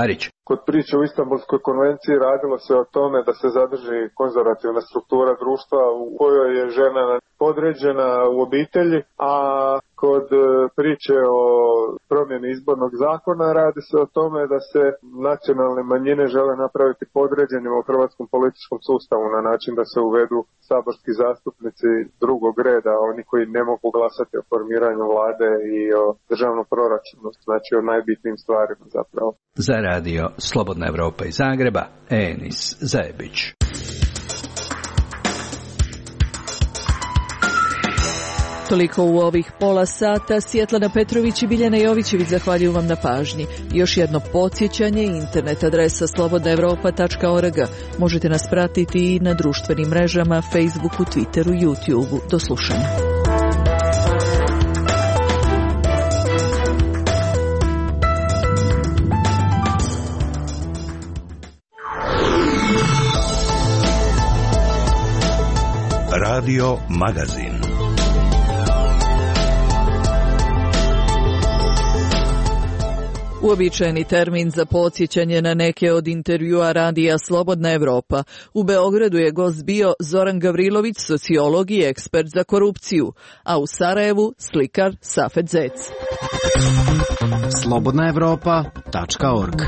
kod priče o Istanbulskoj konvenciji radilo se o tome da se zadrži konzervativna struktura društva u kojoj je žena podređena u obitelji, a kod priče o promjeni izbornog zakona radi se o tome da se nacionalne manjine žele napraviti podređenima u hrvatskom političkom sustavu na način da se uvedu saborski zastupnici drugog reda, oni koji ne mogu glasati o formiranju vlade i o državnom proračunu, znači o najbitnijim stvarima zapravo. Za radio Slobodna Evropa iz Zagreba, Enis Zajebić. Toliko u ovih pola sata. Svjetlana Petrović i Biljana Jovićević zahvaljuju vam na pažnji. Još jedno podsjećanje, internet adresa slobodnaevropa.org. Možete nas pratiti i na društvenim mrežama, Facebooku, Twitteru, YouTubeu. Do slušanja. Radio Magazin. Uobičajeni termin za podsjećanje na neke od intervjua radija Slobodna Evropa. U Beogradu je gost bio Zoran Gavrilović, sociolog i ekspert za korupciju, a u Sarajevu slikar Safet Zec. slobodnaevropa.org.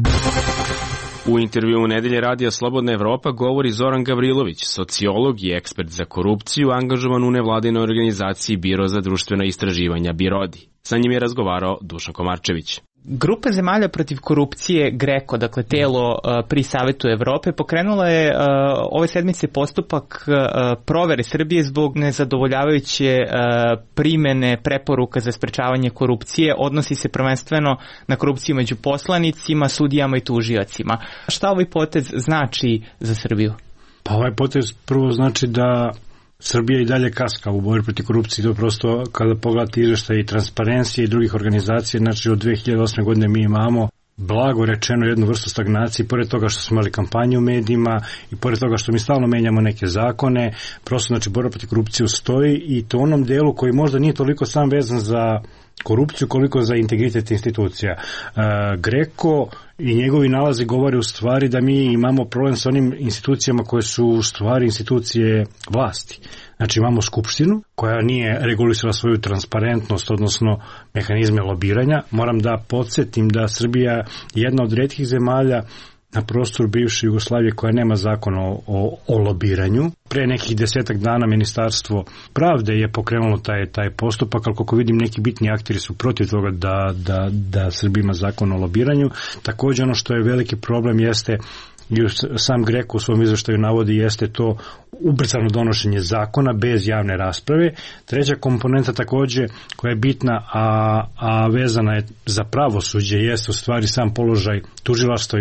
U intervjuu Nedelje radija Slobodna Evropa govori Zoran Gavrilović, sociolog i ekspert za korupciju, angažovan u nevladinoj organizaciji Biro za društvena istraživanja BIRODI. Sa njim je razgovarao Dušan Komarčević. Grupa zemalja protiv korupcije GRECO, dakle telo pri Savetu Evrope, pokrenula je ove sedmice postupak provere Srbije zbog nezadovoljavajuće primene preporuka za sprečavanje korupcije. Odnosi se prvenstveno na korupciju među poslanicima, sudijama i tužiocima. Šta ovaj potez znači za Srbiju? Pa ovaj potez prvo znači da Srbija i dalje kaska u borbi protiv korupcije. To prosto kada pogledate izveštaje i Transparencije i drugih organizacija, znači od 2008. godine mi imamo blago rečeno jednu vrstu stagnacije, pored toga što smo imali kampanje u medijima i pored toga što mi stalno menjamo neke zakone, prosto znači borba protiv korupcije stoji i to onom delu koji možda nije toliko sam vezan za korupciju koliko za integritet institucija. GRECO i njegovi nalazi govore u stvari da mi imamo problem sa onim institucijama koje su u stvari institucije vlasti. Znači imamo skupštinu koja nije regulisala svoju transparentnost, odnosno mehanizme lobiranja. Moram da podsjetim da Srbija je jedna od retkih zemalja na prostoru bivše Jugoslavije koja nema zakon o lobiranju. Pre nekih 10 dana Ministarstvo pravde je pokrenulo taj postupak, ali koliko vidim neki bitni akteri su protiv toga da Srbija ima zakon o lobiranju. Također ono što je veliki problem jeste, i sam GRECO u svom izveštaju navodi, jeste to ubrzano donošenje zakona bez javne rasprave. Treća komponenta također koja je bitna, a vezana je za pravosuđe, jeste u stvari sam položaj tužilaštva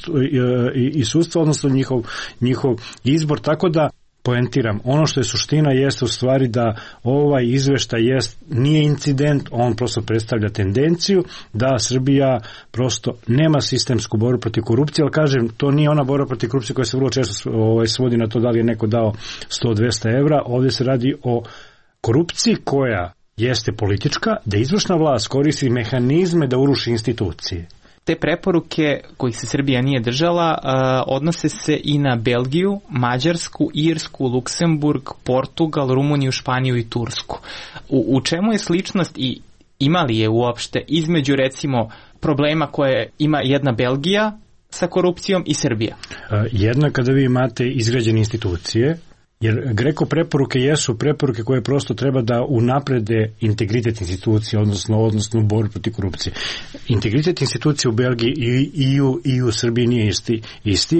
i sudstva, odnosno njihov izbor, tako da poentiram, ono što je suština jeste u stvari da ovaj izveštaj nije incident, on prosto predstavlja tendenciju da Srbija prosto nema sistemsku borbu protiv korupcije, ali kažem, to nije ona borba protiv korupcije koja se vrlo često svodi na to da li je neko dao 100-200 evra, ovdje se radi o korupciji koja jeste politička, da izvršna vlast koristi mehanizme da uruši institucije. Te preporuke kojih se Srbija nije držala odnose se i na Belgiju, Mađarsku, Irsku, Luksemburg, Portugal, Rumuniju, Španiju i Tursku. U čemu je sličnost i ima li je uopšte između recimo problema koje ima jedna Belgija sa korupcijom i Srbija? Jedno je kada vi imate izgrađene institucije, jer GRECO preporuke jesu preporuke koje prosto treba da unaprede integritet institucije, odnosno borbu protiv korupcije. Integritet institucije u Belgiji i u Srbiji nije isti.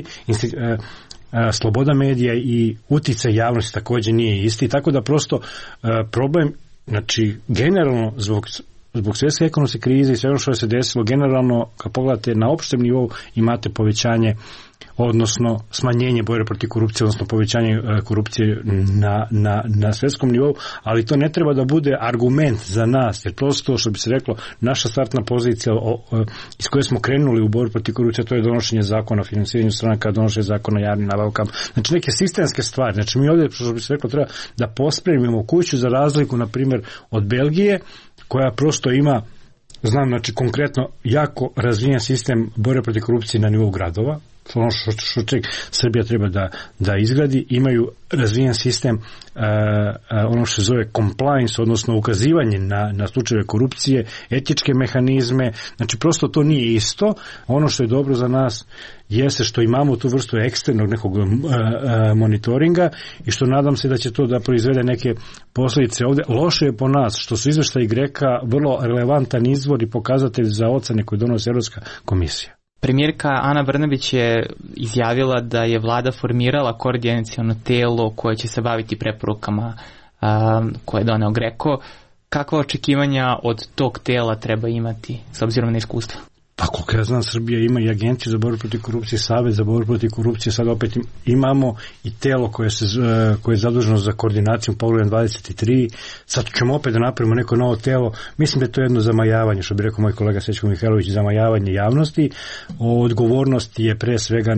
Sloboda medija i uticaj javnosti također nije isti, tako da prosto problem, znači generalno zbog svjetske ekonomske krize i sve ono što se desilo, generalno kad pogledate na opštem nivou imate povećanje, odnosno smanjenje borbe protiv korupcije, odnosno povećanje korupcije na svjetskom nivou, ali to ne treba da bude argument za nas, jer prosto, što bi se reklo, naša startna pozicija iz koje smo krenuli u borbu protiv korupcije, to je donošenje zakona o financiranju stranaka, donošenje zakona o javnim nabavkama, znači neke sistemske stvari. Znači mi ovdje, što bi se reklo, treba da pospremimo kuću za razliku, na primjer, od Belgije, koja prosto ima znam, znači konkretno jako razvijen sistem borbe protiv korupcije na nivou gradova, ono što Srbija treba da izgradi, imaju razvijen sistem ono što se zove compliance, odnosno ukazivanje na slučajeve korupcije, etičke mehanizme, znači prosto to nije isto. Ono što je dobro za nas jeste što imamo tu vrstu eksternog nekog monitoringa i što nadam se da će to da proizvede neke posljedice ovde. Loše je po nas što su izveštaji GREKA vrlo relevantan izvor i pokazatelj za ocene koje donosi Evropska komisija. Premijerka Ana Brnabić je izjavila da je vlada formirala koordinaciono telo koje će se baviti preporukama koje je doneo GREKO. Kakva očekivanja od tog tela treba imati s obzirom na iskustva? Pa koliko ja znam, Srbija ima i agenciju za borbu protiv korupcije, Savet za borbu protiv korupcije, sad opet imamo i telo koje je zaduženo za koordinaciju Poglavljem 23, sad ćemo opet da napravimo neko novo telo. Mislim da je to jedno zamajavanje, što bi rekao moj kolega Srećko Mihajlović, zamajavanje javnosti. Odgovornost je pre svega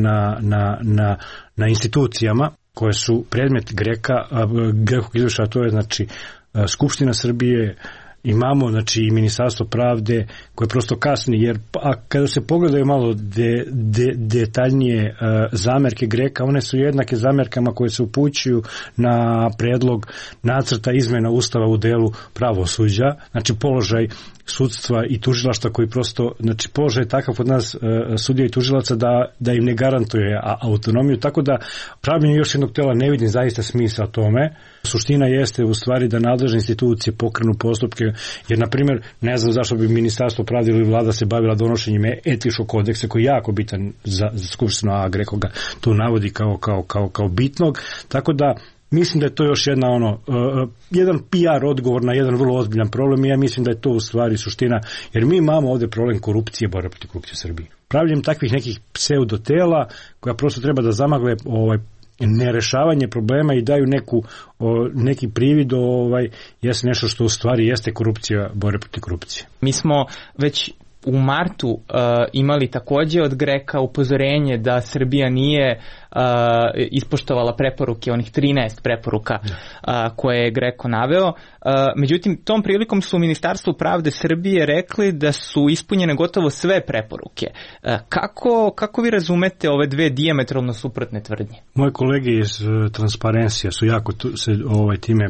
na institucijama koje su predmet GREKO izvrša, to je znači Skupština Srbije, imamo znači i Ministarstvo pravde koje prosto kasni, jer kada se pogledaju malo detaljnije zamerke GREKA, one su jednake zamerkama koje se upućuju na predlog nacrta izmena Ustava u delu pravosuđa, znači položaj sudstva i tužilaštva koji prosto, znači položaj je takav od nas sudija i tužilaca da im ne garantuje autonomiju, tako da pravljenje još jednog tela ne vidim zaista smisla tome. Suština jeste u stvari da nadležne institucije pokrenu postupke, jer na primjer ne znam zašto bi Ministarstvo pravde ili vlada se bavila donošenjem etičkog kodeksa koji je jako bitan za Skupštinu, a GREKO ga tu navodi kao bitnog, tako da mislim da je to još jedan PR odgovor na jedan vrlo ozbiljan problem i ja mislim da je to u stvari suština, jer mi imamo ovdje problem korupcije, borbe protiv korupcije u Srbiji. Pravljenjem takvih nekih pseudotela koja prosto treba da zamagle nerešavanje problema i daju neki privid jeste nešto što u stvari jeste korupcija, borbe protiv korupcije. Mi smo već u martu imali također od GREKA upozorenje da Srbija nije ispoštovala preporuke, onih 13 preporuka koje je GREKO naveo. Međutim, tom prilikom su u Ministarstvu pravde Srbije rekli da su ispunjene gotovo sve preporuke. Kako vi razumete ove dve dijametralno suprotne tvrdnje? Moje kolege iz Transparencija su jako se time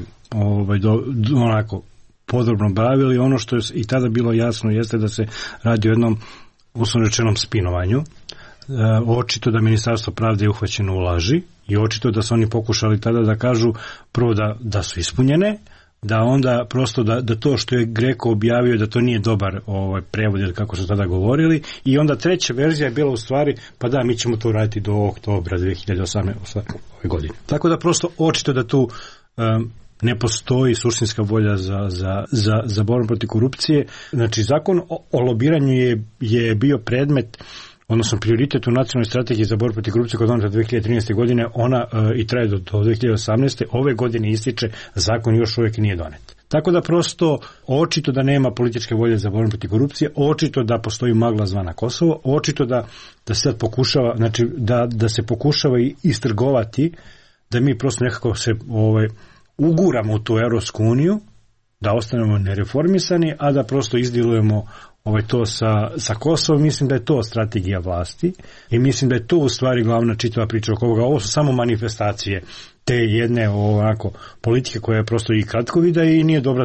onako podrobno bavili. Ono što je i tada bilo jasno jeste da se radi o jednom uslovno rečenom spinovanju. Očito da Ministarstvo pravde je uhvaćeno u laži i očito da su oni pokušali tada da kažu prvo da su ispunjene, da onda prosto da to što je GREKO objavio da to nije dobar prevod ili kako su tada govorili, i onda treća verzija je bila u stvari pa da, mi ćemo to raditi do oktobra 2018. godine. Tako da prosto očito da tu ne postoji suštinska volja za borbu protiv korupcije. Znači, zakon o lobiranju je bio predmet, odnosno prioritet u nacionalnoj strategiji za borbu protiv korupcije koja je doneta 2013. godine, ona i traje do 2018. Ove godine ističe, zakon još uvijek nije donet. Tako da prosto očito da nema političke volje za borbu protiv korupcije, očito da postoji magla zvana Kosovo, očito da se sad pokušava, znači da se pokušava istrgovati, da mi prosto nekako se uguramo u tu Europsku uniju, da ostanemo nereformisani, a da prosto izdilujemo to sa Kosovom. Mislim da je to strategija vlasti i mislim da je to u stvari glavna čitava priča oko ovoga. Ovo su samo manifestacije te jedne politike koja je prosto i kratkovida i nije dobra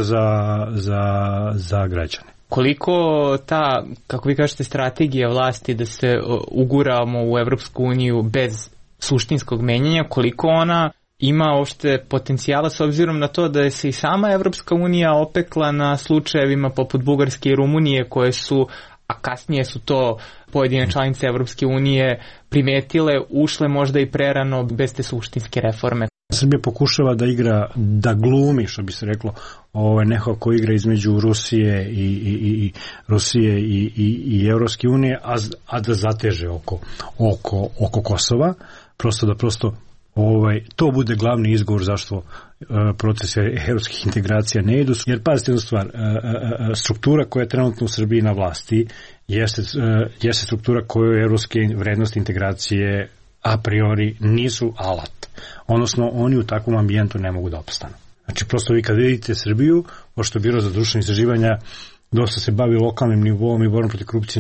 za građane. Koliko ta, kako vi kažete, strategija vlasti da se uguramo u Evropsku uniju bez suštinskog menjanja, koliko ona ima uopšte potencijala s obzirom na to da je se i sama Evropska unija opekla na slučajevima poput Bugarske i Rumunije koje su, a kasnije su to pojedine članice Evropske unije primetile, ušle možda i prerano bez te suštinske reforme. Srbija pokušava da glumi, što bi se reklo, neko ko igra između Rusije i Rusije i Evropske unije, a da zateže oko Kosova, prosto to bude glavni izgovor zašto procese evropskih integracija ne idu. Jer pazite jednu stvar, struktura koja je trenutno u Srbiji na vlasti jeste struktura kojoj evropske vrednosti integracije a priori nisu alat. Odnosno, oni u takvom ambijentu ne mogu da opstanu. Znači, prosto vi kad vidite Srbiju, što Biro za društvene istraživanja dosta se bavi lokalnim nivoom i borbom protiv korupcije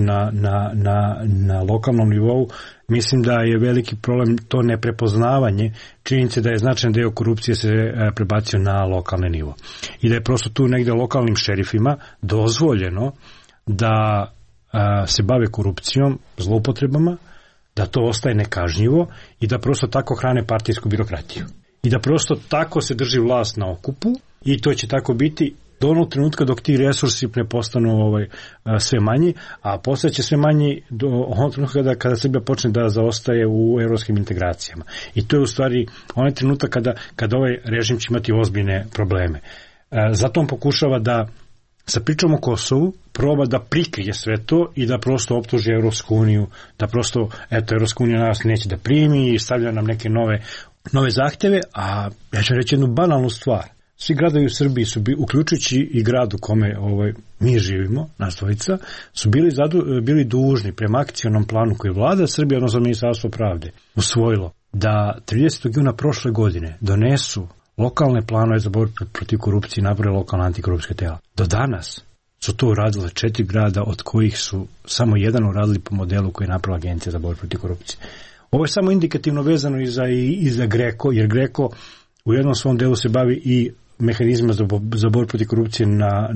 na lokalnom nivou. Mislim da je veliki problem to neprepoznavanje činjenice da je značajan deo korupcije se prebacio na lokalni nivo. I da je prosto tu negde lokalnim šerifima dozvoljeno da se bave korupcijom, zloupotrebama, da to ostaje nekažnjivo i da prosto tako hrane partijsku birokratiju. I da prosto tako se drži vlast na okupu i to će tako biti do onog trenutka dok ti resursi ne postanu sve manji, a postaće sve manji do onog trenutka kada Srbija počne da zaostaje u evropskim integracijama. I to je u stvari onaj trenutak kada ovaj režim će imati ozbiljne probleme. Zato on pokušava da sa pričom o Kosovu proba da prikrije sve to i da prosto optuži Evropsku uniju, da prosto, Evropska unija nas neće da primi i stavlja nam neke nove zahteve, a ja ću reći jednu banalnu stvar. Svi gradovi u Srbiji su, uključujući i grad u kome mi živimo, nas dvojica, su bili dužni prema akcionom planu koji je vlada Srbije, odnosno Ministarstvo pravde, usvojilo da 30. juna prošle godine donesu lokalne planove za borbu protiv korupcije i naprave lokalne antikorupcijske tela. Do danas su to uradile 4 grada, od kojih su samo jedan uradili po modelu koji je napravila Agencija za borbu protiv korupcije. Ovo je samo indikativno vezano i za GRECO, jer GRECO u jednom svom delu se bavi i mehanizma za borbu protiv korupcije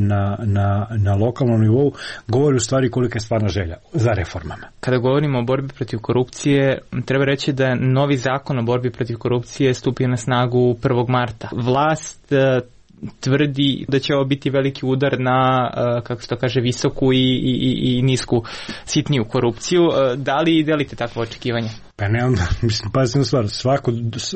na lokalnom nivou, govori u stvari kolika je stvarna želja za reformama. Kada govorimo o borbi protiv korupcije, treba reći da je novi zakon o borbi protiv korupcije stupio na snagu 1. marta. Vlast tvrdi da će ovo biti veliki udar na, kako se to kaže, visoku i nisku, sitniju korupciju. Da li delite takvo očekivanje? Pa ne, onda, mislim, pazite na stvar, svako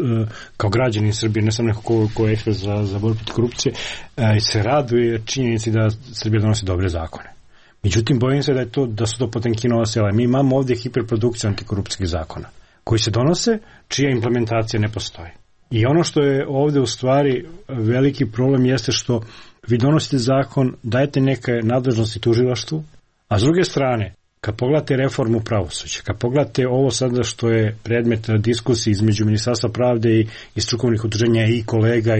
kao građanin Srbije, ne sam neko ko je ekspert za borbu protiv korupcije, se raduje činjenici da Srbija donosi dobre zakone. Međutim, bojim se da su to Potemkinova sela. Mi imamo ovdje hiperprodukciju antikorupcijskih zakona koji se donose, čija implementacija ne postoji. I ono što je ovdje u stvari veliki problem jeste što vi donosite zakon, dajete neke nadležnosti tužilaštvu, a s druge strane, kad pogledate reformu pravosuđa, kad pogledate ovo sada što je predmet diskusije između Ministarstva pravde i strukovnih udruženja i kolega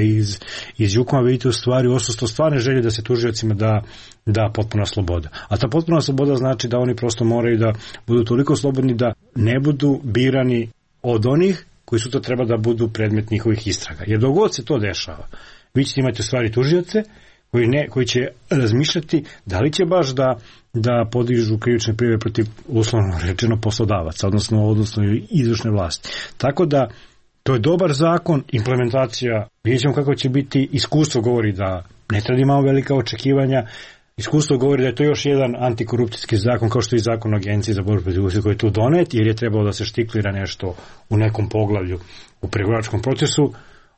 iz Jukoma, vidite u stvari odsustvo stvarne želje da se tužiocima da potpuna sloboda. A ta potpuna sloboda znači da oni prosto moraju da budu toliko slobodni da ne budu birani od onih koji sutra treba da budu predmet njihovih istraga. Jer dok god se to dešava, vi ćete imati u stvari tužioce koji će razmišljati da li će baš da podižu krivične prijave protiv, uslovno rečeno, poslodavaca, odnosno izvršne vlasti. Tako da to je dobar zakon, implementacija, vidjet ćemo kako će biti, iskustvo govori da ne treba da imamo velika očekivanja, iskustvo govori da je to još jedan antikorupcijski zakon, kao što je i zakon o Agenciji za borbu protiv korupcije koji je tu donet, jer je trebalo da se štiklira nešto u nekom poglavlju u pregovaračkom procesu.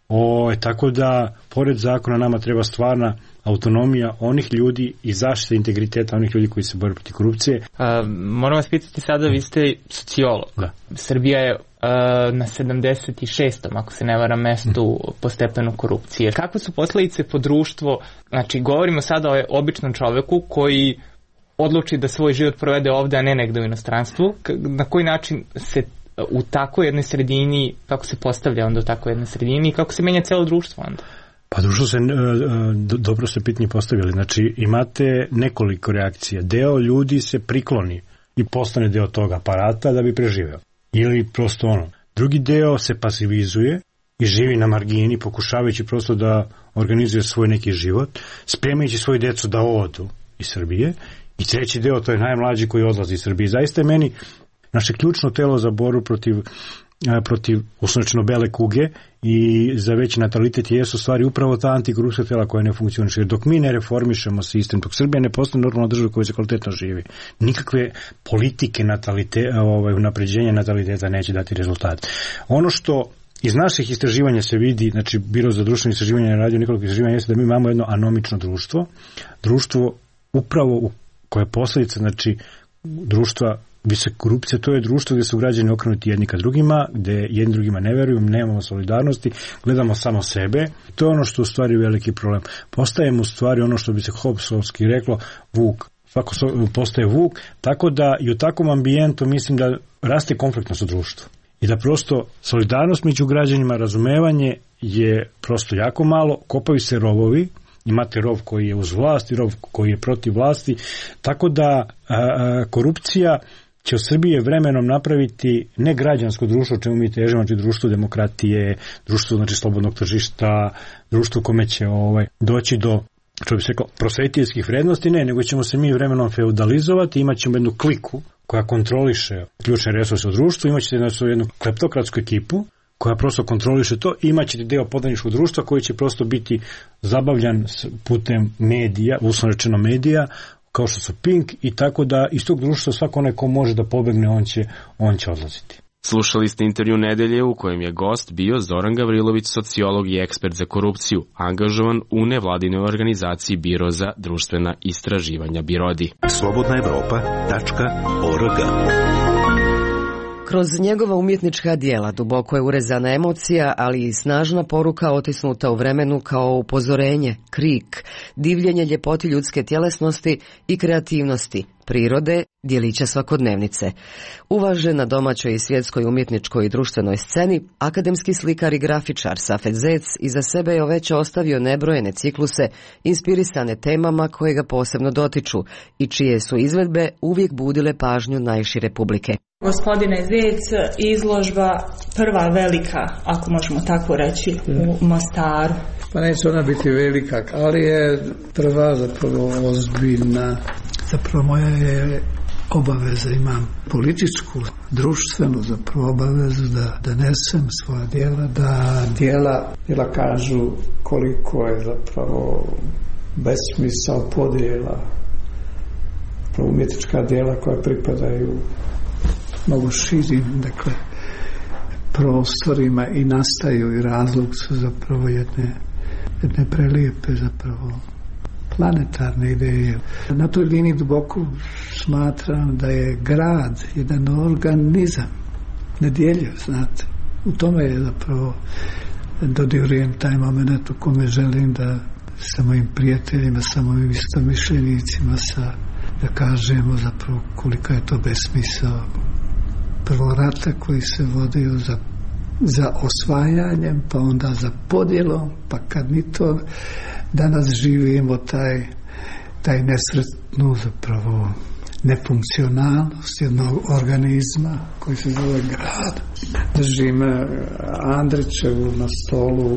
Tako da, pored zakona, nama treba stvarna autonomija onih ljudi i zaštita integriteta onih ljudi koji se bore protiv korupcije. Moram vas pitati sada, vi ste sociolog. Da. Srbija je na 76. ako se ne varam mestu po stepenu korupcije. Kakve su posljedice po društvo? Znači, govorimo sada o običnom čoveku koji odluči da svoj život provede ovde, a ne negde u inostranstvu. Na koji način se u takvoj jednoj sredini, kako se postavlja onda u takvoj jednoj sredini i kako se menja celo društvo onda? Pa društvo se, dobro ste pitanje postavili, znači imate nekoliko reakcija. Deo ljudi se prikloni i postane deo tog aparata da bi preživeo. Ili prosto ono. Drugi deo se pasivizuje i živi na margini, pokušavajući prosto da organizuje svoj neki život, spremajući svoju decu da odu iz Srbije. I treći deo, to je najmlađi koji odlazi iz Srbije. Zaista je meni naše ključno telo za borbu protiv uslovno bele kuge i za veći natalitet jesu stvari upravo ta antikorupcijska tela koja ne funkcioniše. Jer dok mi ne reformišemo sistem, dok Srbija ne postane normalna država koja se kvalitetno živi, nikakve politike unapređenja nataliteta neće dati rezultat. Ono što iz naših istraživanja se vidi, znači Biro za društveno istraživanje je radio nekoliko istraživanja, jeste da mi imamo jedno anomično društvo upravo koje je posljedica, znači, društva visoke korupcije. To je društvo gdje su građani okrenuti jedni ka drugima, gdje jedni drugima ne veruju, nemamo solidarnosti, gledamo samo sebe. To je ono što u stvari veliki problem. Postajemo u stvari ono što bi se Hobbesovski reklo vuk. Svako postaje vuk, tako da i u takvom ambijentu mislim da raste konfliktnost u društvu. I da prosto solidarnost među građanima, razumevanje je prosto jako malo, kopaju se rovovi imate rov koji je uz vlast i rov koji je protiv vlasti, tako da korupcija će u Srbiji vremenom napraviti ne građansko društvo, o čemu mi težimo, znači društvo demokratije, društvo znači slobodnog tržišta, društvo kome će doći do, što bi se rekao, prosvetiteljskih vrednosti, nego ćemo se mi vremenom feudalizovati, imat ćemo jednu kliku koja kontroliše ključne resurse u društvu, imat ćete jednu kleptokratsku ekipu koja prosto kontroliše to, imat ćete deo podaničkog društva koji će prosto biti zabavljan putem medija, uslovno rečeno medija, kao što su Pink, i tako da iz tog društva svako onaj ko može da pobegne, on će odlaziti. Slušali ste intervju nedelje u kojem je gost bio Zoran Gavrilović, sociolog i ekspert za korupciju, angažovan u nevladinoj organizaciji Biro za društvena istraživanja BIRODI. slobodnaevropa.org. Kroz njegova umjetnička dijela duboko je urezana emocija, ali i snažna poruka otisnuta u vremenu kao upozorenje, krik, divljenje ljepoti ljudske tjelesnosti i kreativnosti, prirode, djelića svakodnevnice. Uvažen na domaćoj i svjetskoj umjetničkoj i društvenoj sceni, akademski slikar i grafičar Safet Zec iza sebe je već ostavio nebrojene cikluse inspirisane temama koje ga posebno dotiču i čije su izvedbe uvijek budile pažnju najšire publike. Gospodine Zec, izložba prva velika, ako možemo tako reći, u Mostaru. Pa neće ona biti velika, ali je prva zapravo ozbiljna. Zapravo moja je obaveza, imam političku, društvenu zapravo obavezu da donesem svoja djela, da djela kažu koliko je zapravo besmisao podjela, umjetnička djela koja pripadaju mnogo širim, dakle, prostorima i nastaju i razlog su zapravo jedne prelijepe zapravo planetarne ideje. Na toj liniji duboko smatram da je grad jedan organizam, nedjeljiv, znate. U tome je zapravo dodirujem taj moment u kome želim da sa mojim prijateljima, sa mojim istomišljenicima, da kažemo zapravo kolika je to besmisao prvo rata koji se vodio za osvajanjem, pa onda za podjelom, pa kad ni to danas živimo taj nesretnu zapravo nefunkcionalnost jednog organizma koji se zove grad. Držim Andrićevu na stolu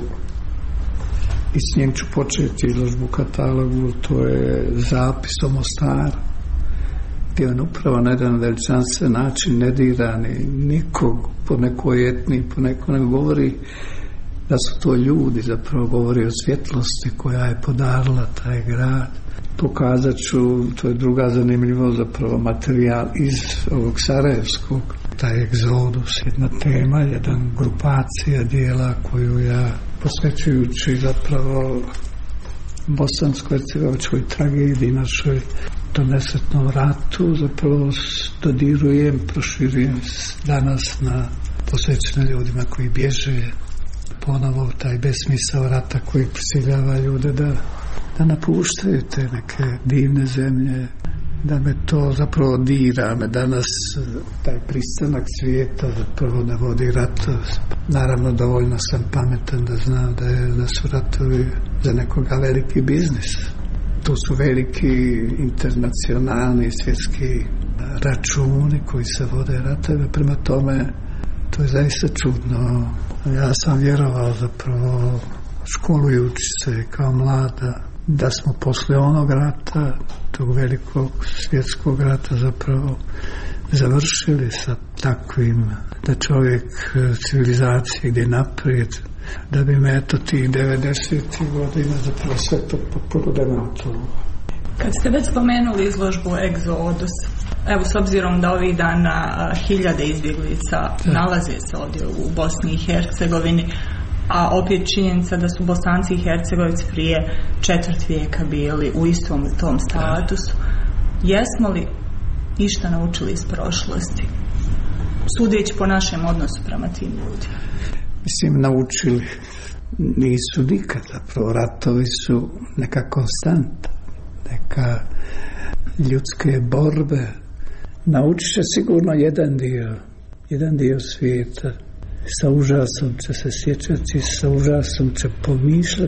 i s njim ću početi izložbu katalogu, to je zapis o Mostaru, gdje on upravo na jedan veličanstven način ne dira nikog po nekoj etniji, po nekoj, nego govori da su to ljudi, zapravo govori o svjetlosti koja je podarila taj grad. Pokazat ću, to je druga zanimljivost, zapravo materijal iz ovog sarajevskog, taj egzodus, jedna tema, jedan grupacija dijela koju ja, posvećujući zapravo bosansko-hercegovačkoj tragediji, našoj tom nesretnom ratu, zapravo dodirujem, proširujem danas na posvećene ljudima koji bježe, ponovo taj besmisao rata koji prisiljava ljude da napuštaju te neke divne zemlje, da me to zapravo dira, me danas taj pristanak svijeta zapravo da vodi ratove. Naravno, dovoljno sam pametan da znam da su ratovi za nekoga veliki biznis. To su veliki internacionalni svjetski računi koji se vode ratove, prema tome to je zaista čudno. Ja sam vjerovao zapravo, školujući se kao mlada, da smo posle onog rata, tog velikog svjetskog rata, zapravo završili sa takvim, da čovjek civilizacije ide naprijed, da bi me eto tih 90. godina zapravo sve to potpuno demantovalo. Kad ste već spomenuli izložbu Egzodus, evo s obzirom da ovih dana hiljade izbjeglica nalaze se ovdje u Bosni i Hercegovini, a opet činjenica da su Bosanci i Hercegovci prije 4. vijeka bili u istom tom statusu. Jesmo li išta naučili iz prošlosti, sudeći po našem odnosu prema tim ljudima? Mislim, naučili nisu nikad, zapravo ratovi su neka konstanta, neka ljudske borbe. Naučit će sigurno jedan dio svijeta. Sa užasom će se sjećati, sa užasom će pomišljati.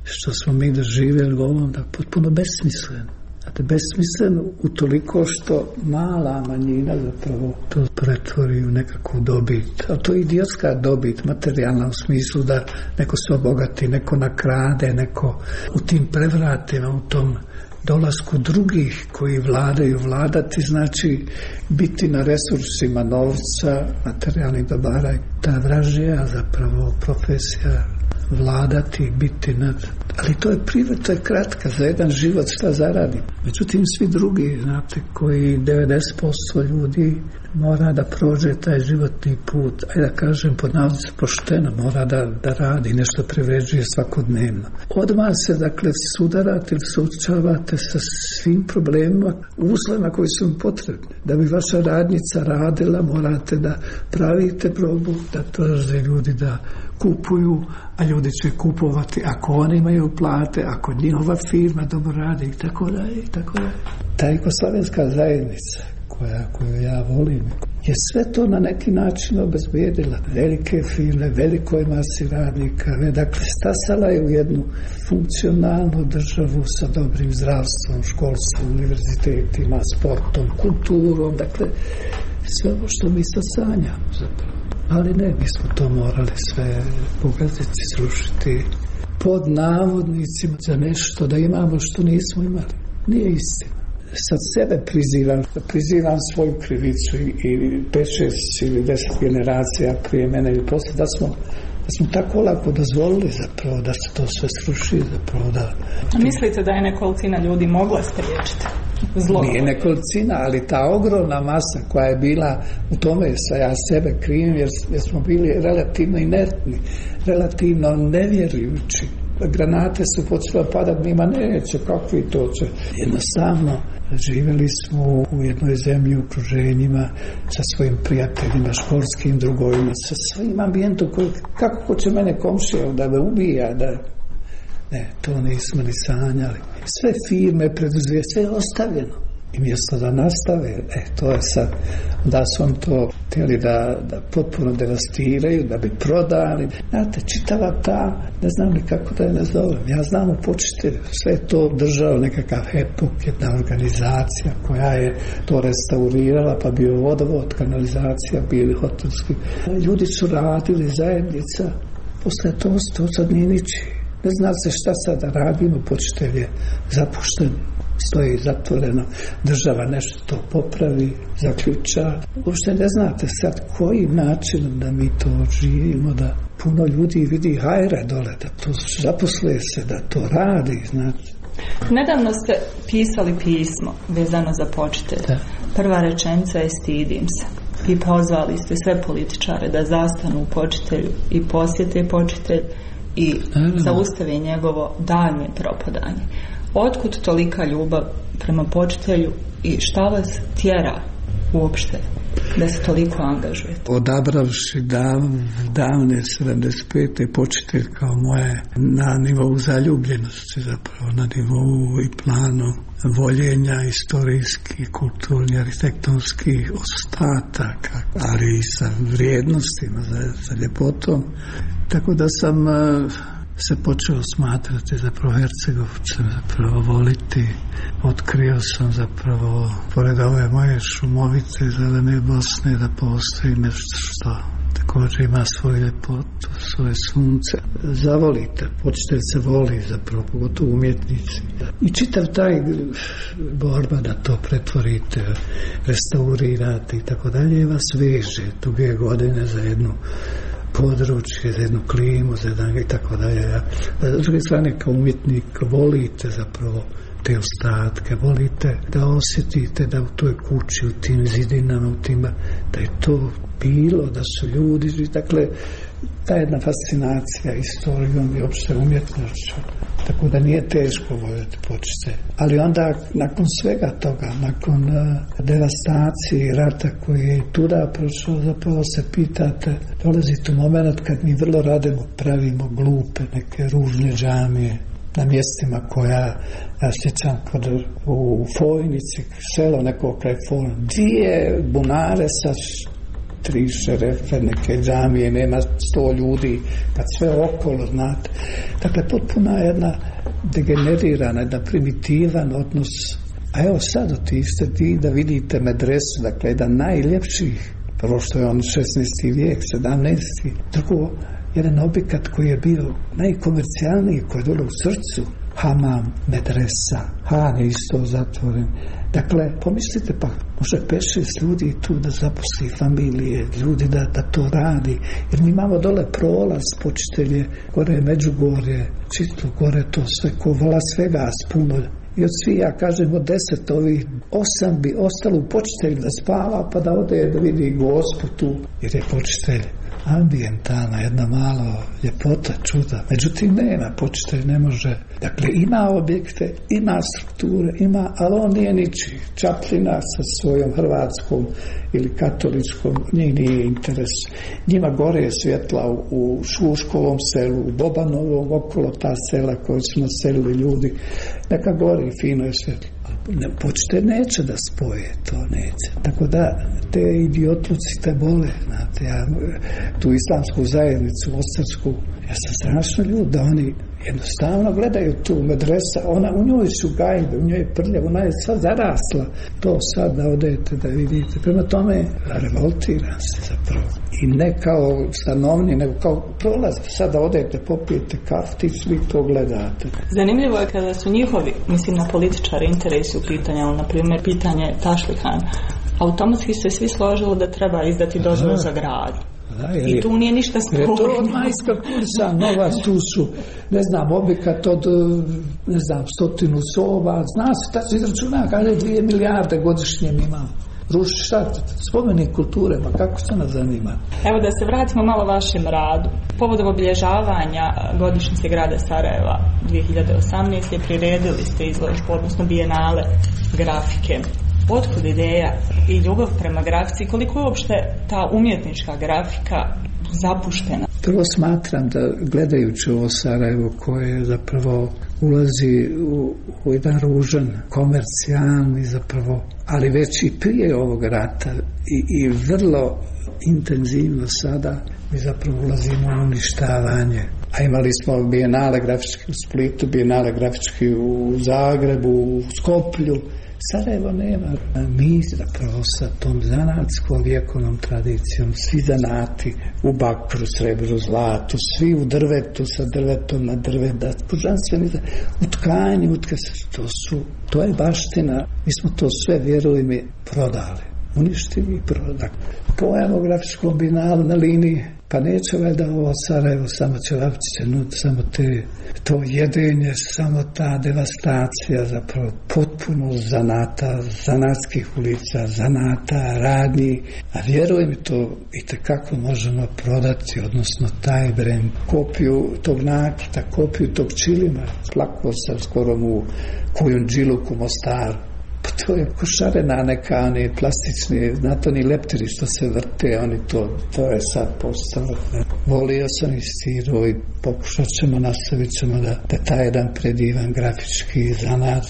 što smo mi doživjeli u ovom, da potpuno besmislen. Znate, besmislen utoliko što mala manjina zapravo to pretvori u nekakvu dobit. A to je idiotska dobit, materijalna u smislu da neko se obogati, neko nakrade, neko u tim prevratima, u tom dolasku drugih koji vladati znači biti na resursima novca, materijalnih dobara. Ta vražija zapravo profesija vladati, biti nad... Ali to je priroda, to je kratka, za jedan život šta zaradi. Međutim, svi drugi, znate, koji 90% ljudi mora da prođe taj životni put, ajde da kažem pod navodnicima pošteno, mora da radi, nešto privređuje svakodnevno. Odmah se, dakle, sudarate ili suočavate sa svim problemima, uslovima koji su vam potrebni. Da bi vaša radnica radila, morate da pravite probu, da traže ljudi da kupuju, a ljudi će kupovati ako oni imaju plate, ako njihova firma dobro radi i tako dalje i tako dalje. Ta jugoslavenska zajednica koju ja volim je sve to na neki način obezbijedila. Velike firme, velikoj masi radnika, dakle stasala je u jednu funkcionalnu državu sa dobrim zdravstvom, školstvom, univerzitetima, sportom, kulturom, dakle sve ovo što mi sanjamo zapravo. Ali ne, mi smo to morali sve pogaziti, srušiti pod navodnicima za nešto da imamo što nismo imali. Nije istina. Sad sebe prizivam svoju krivicu i 5, 6 ili 10 generacija prije mene ili poslije da smo tako lako dozvolili zapravo da se to sve sruši zapravo da... Mislite da je nekolicina ljudi mogla spriječiti zlo? Nije nekolicina, ali ta ogromna masa koja je bila u tome sa ja sebe krivim jer smo bili relativno inertni, relativno nevjerujući. Granate su počele padati, njima neće, kakvi to će. Jednostavno, živjeli smo u jednoj zemlji, u okruženjima, sa svojim prijateljima, školskim drugovima, sa svojim ambijentom, kako će mene komšija da me ubija, da... Ne, to nismo ni sanjali. Sve firme, preduzije, sve je ostavljeno. I mjesto da nastave, to je sad, da su on to htjeli da potpuno devastiraju, da bi prodali. Znate, čitava ta, ne znam ni kako da je nazovem, ja znam u početku, sve je to držao nekakav HEPOK, jedna organizacija koja je to restaurirala, pa bio vodovod, kanalizacija, bili hotelski. Ljudi su radili, zajednica, posle to sad nije niči. Ne zna se šta sad da radimo, početelj je zapušten, stoji zatvoreno, država nešto to popravi, zaključa. Uopšte ne znate sad kojim načinom da mi to živimo, da puno ljudi vidi hajre dole, da to zaposle se, da to radi, znate. Nedavno ste pisali pismo vezano za početelj. Prva rečenica je stidim se. I pozvali ste sve političare da zastanu u početelju i posjete početelj i zaustavi njegovo daljnje propadanje. Otkud tolika ljubav prema početelju i šta vas tjera uopšte da se toliko angažujete? Odabravši davne 75. početelj kao moje na nivou zaljubljenosti, zapravo na nivou i planu voljenja istorijskih, kulturnih, arhitektonskih ostataka, ali i sa vrijednostima, za ljepotom. Tako da sam se počeo smatrati zapravo Hercegovcem, zapravo voliti. Otkrio sam zapravo, pored ove moje šumovite zelene Bosne, da postoji nešto što također ima svoju ljepotu, svoje sunce. Zavolite, početelj se voli zapravo, pogotovo umjetnici. I čitav taj borba da to pretvorite, restaurirate i tako dalje, vas veže 2 godine za jednu područje, za jednu klimu, za jedan i tako dalje. S druge strane, kao umjetnik volite zapravo te ostatke, volite da osjetite da u toj kući, u tim zidinama, u tim, da je to bilo, da su ljudi, dakle, ta jedna fascinacija istorijom i opšte umjetnošću. Tako da nije teško voljeti početelj. Ali onda, nakon svega toga, nakon devastacije rata koji je tuda prošao, zapravo se pitate, dolazite u moment kad mi vrlo radimo, pravimo glupe, neke ružne džamije na mjestima koja, ja sjećam u Fojnici, selo neko kraj Fojnici, 2 bunare sa 3 šerefe, neke džamije, nema 100 ljudi, kad sve okolo, znate. Dakle, potpuno jedna degenerirana, jedna primitivan odnos. A evo sad otište ti da vidite medresu, dakle, jedan najljepših, prvo što je on 16. vijek, 17. Drugo, jedan objekat koji je bio najkomercijalniji, koji je dole u srcu, hamam, medresa, Han je isto zatvoren. Dakle, pomislite pa, može 5-6 ljudi tu da zaposli familije, ljudi da to radi, jer mi imamo dole prolaz, počitelje, gore je Međugorje, čitlo, gore to sve, ko Las Vegas, puno. I od svi, ja kažem, od 10 ovih 8 bi ostalo u počitelju da spava, pa da ode da vidi Gospu tu, jer je počitelj ambijentalna, jedna malo ljepota, čuda. Međutim, nema, počitelj ne može. Dakle, ima objekte, ima strukture, ima, ali on nije ničiji. Čaplina sa svojom hrvatskom ili katoličkom, njih nije interes. Njima gore je svjetla u Šuškovom selu, u Bobanovom, okolo ta sela koje su naselili ljudi. Neka gori, fino je svjetlo. Počitelj neće da spoje, to neće. Tako da te idiotluci te bole, znate, ja tu islamsku zajednicu, ostarsku, ja sam strašno ljud da oni jednostavno gledaju tu medresa, ona u njoj su gajbe, u njoj je prljav, ona je sad zarasla. To sad da odete da vidite. Prema tome, revoltiram se zapravo. I ne kao stanovni, nego kao prolaz. Sad da odete, popijete kaftić, vi to gledate. Zanimljivo je kada su njihovi, mislim na političari, interesi u pitanja, na primjer pitanje Tašlihan, automatski se svi složilo da treba izdati dozvolu za grad. Da, i tu nije ništa sporno. To od majska kursa, novac, tu su, ne znam, objekat od, ne znam, 100 soba, zna se, ta se izračuna, kaže 2 milijarde godišnje mi imamo. Ruši šta, spomenik kulture, ma kako se nas zanima? Evo da se vratimo malo vašem radu. Povodom obilježavanja godišnjice grada Sarajeva 2018. priredili ste izložbu, odnosno bijenale grafike. Otkud ideja i ljubav prema grafici, koliko je uopšte ta umjetnička grafika zapuštena? Prvo smatram da gledajući ovo Sarajevo koje zapravo ulazi u jedan ružan, komercijalni zapravo, ali već i prije ovog rata i vrlo intenzivno sada mi zapravo ulazimo u uništavanje. A imali smo bijenale grafički u Splitu, bijenale grafički u Zagrebu, u Skoplju. Sarajevo nema. Mi zapravo sa tom zanatskom vjekovnom tradicijom, svi zanati u bakru, srebru, zlatu, svi u drvetu, sa drvetom na drvet, pužanstveni, u tkanju, to je baština. Mi smo to sve, vjeruj mi, prodali. Uništili i prodali. Pojamo grafičkom binalu na liniji, pa neće valjda ovo Sarajevo, samo ćevapčiće nudi, samo to jedenje, samo ta devastacija, zapravo potpuno zanata, zanatskih ulica, zanata, radnji, a vjeruj mi to itekako možemo prodati, odnosno taj brend, kopiju tog nakita, kopiju tog čilima, plako sam skoro u Kujundžiluku, Mostaru. Pa to je košarena neka, oni plastični, znate oni leptiri što se vrte, oni to je sad postalo. Volio sam istiro i pokušat ćemo, nastavit ćemo da taj jedan predivan grafički zanat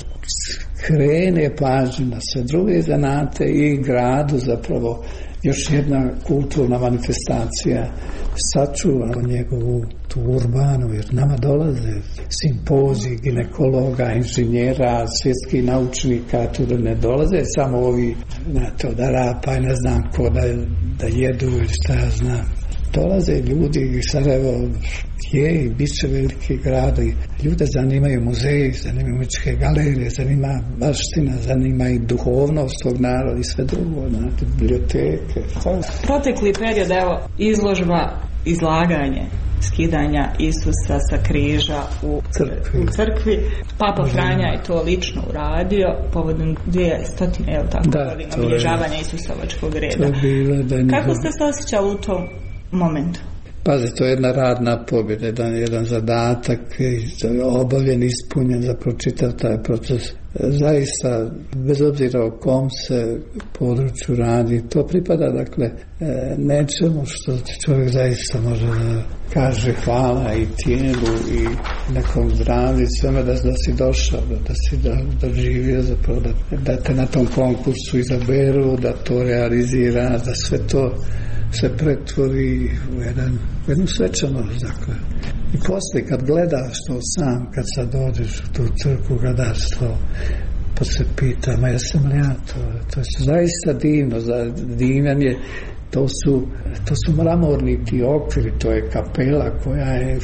krene pažnju na sve druge zanate i gradu zapravo još jedna kulturna manifestacija sačuva njegovu tu urbanu, jer nama dolaze simpoziji ginekologa, inženjera, svjetskih naučnika, tu ne dolaze samo ovi, znate, od Arapa i ne znam ko da jedu ili šta ja znam. Dolaze ljudi i Sarajevo je i bit će veliki grad i ljude zanimaju muzeji, zanimaju umetničke galerije, zanima baština, zanima i duhovnost svog naroda i sve drugo, znate, biblioteke. Protekli period, evo, izložba, izlaganje, skidanja Isusa sa križa u crkvi. Papa Franja je to lično uradio povodom 200 godina obilježavanja Isusovačkog reda. Kako ste se osjećali u tom momentu? Pazi, to je jedna radna pobjeda, jedan zadatak, obavljen, ispunjen za pročitav taj proces. Zaista, bez obzira o kom se području radi, to pripada, dakle, nečemu što čovjek zaista može da kaže hvala i tijelu i nekom zdravlju, sveme da si došao, da si doživio zapravo, da te na tom konkursu izaberu, da to realizira, da sve to se pretvori u jednu svečanost, dakle. I posle kad gledaš to sam, kad sad dođeš u tu crkvu, gledaš to, pa se pita, ma jesam li ja to je zaista divno, divan je, to su mramorni ti okviri, to je kapela koja je u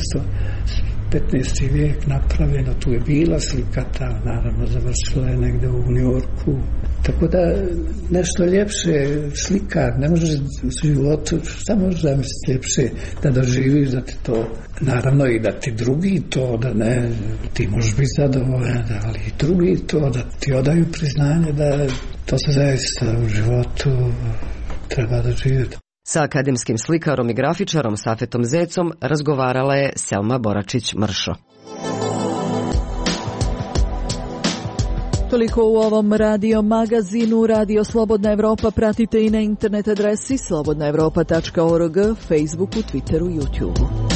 15. vijek napravljena, tu je bila slikata, naravno završila je negde u New Yorku. Tako da nešto ljepše slikar, ne možeš u životu, šta možeš da misliš ljepše da doživiš, da ti to, naravno i da ti drugi to, da ne, ti možeš biti zadovoljan, ali i drugi to, da ti odaju priznanje da to se zaista u životu treba doživjeti. Sa akademskim slikarom i grafičarom Safetom Zecom razgovarala je Selma Boračić-Mršo. Toliko u ovom radio magazinu. Radio Slobodna Evropa pratite i na internet adresi slobodnaevropa.org, Facebooku, Twitteru, YouTubeu.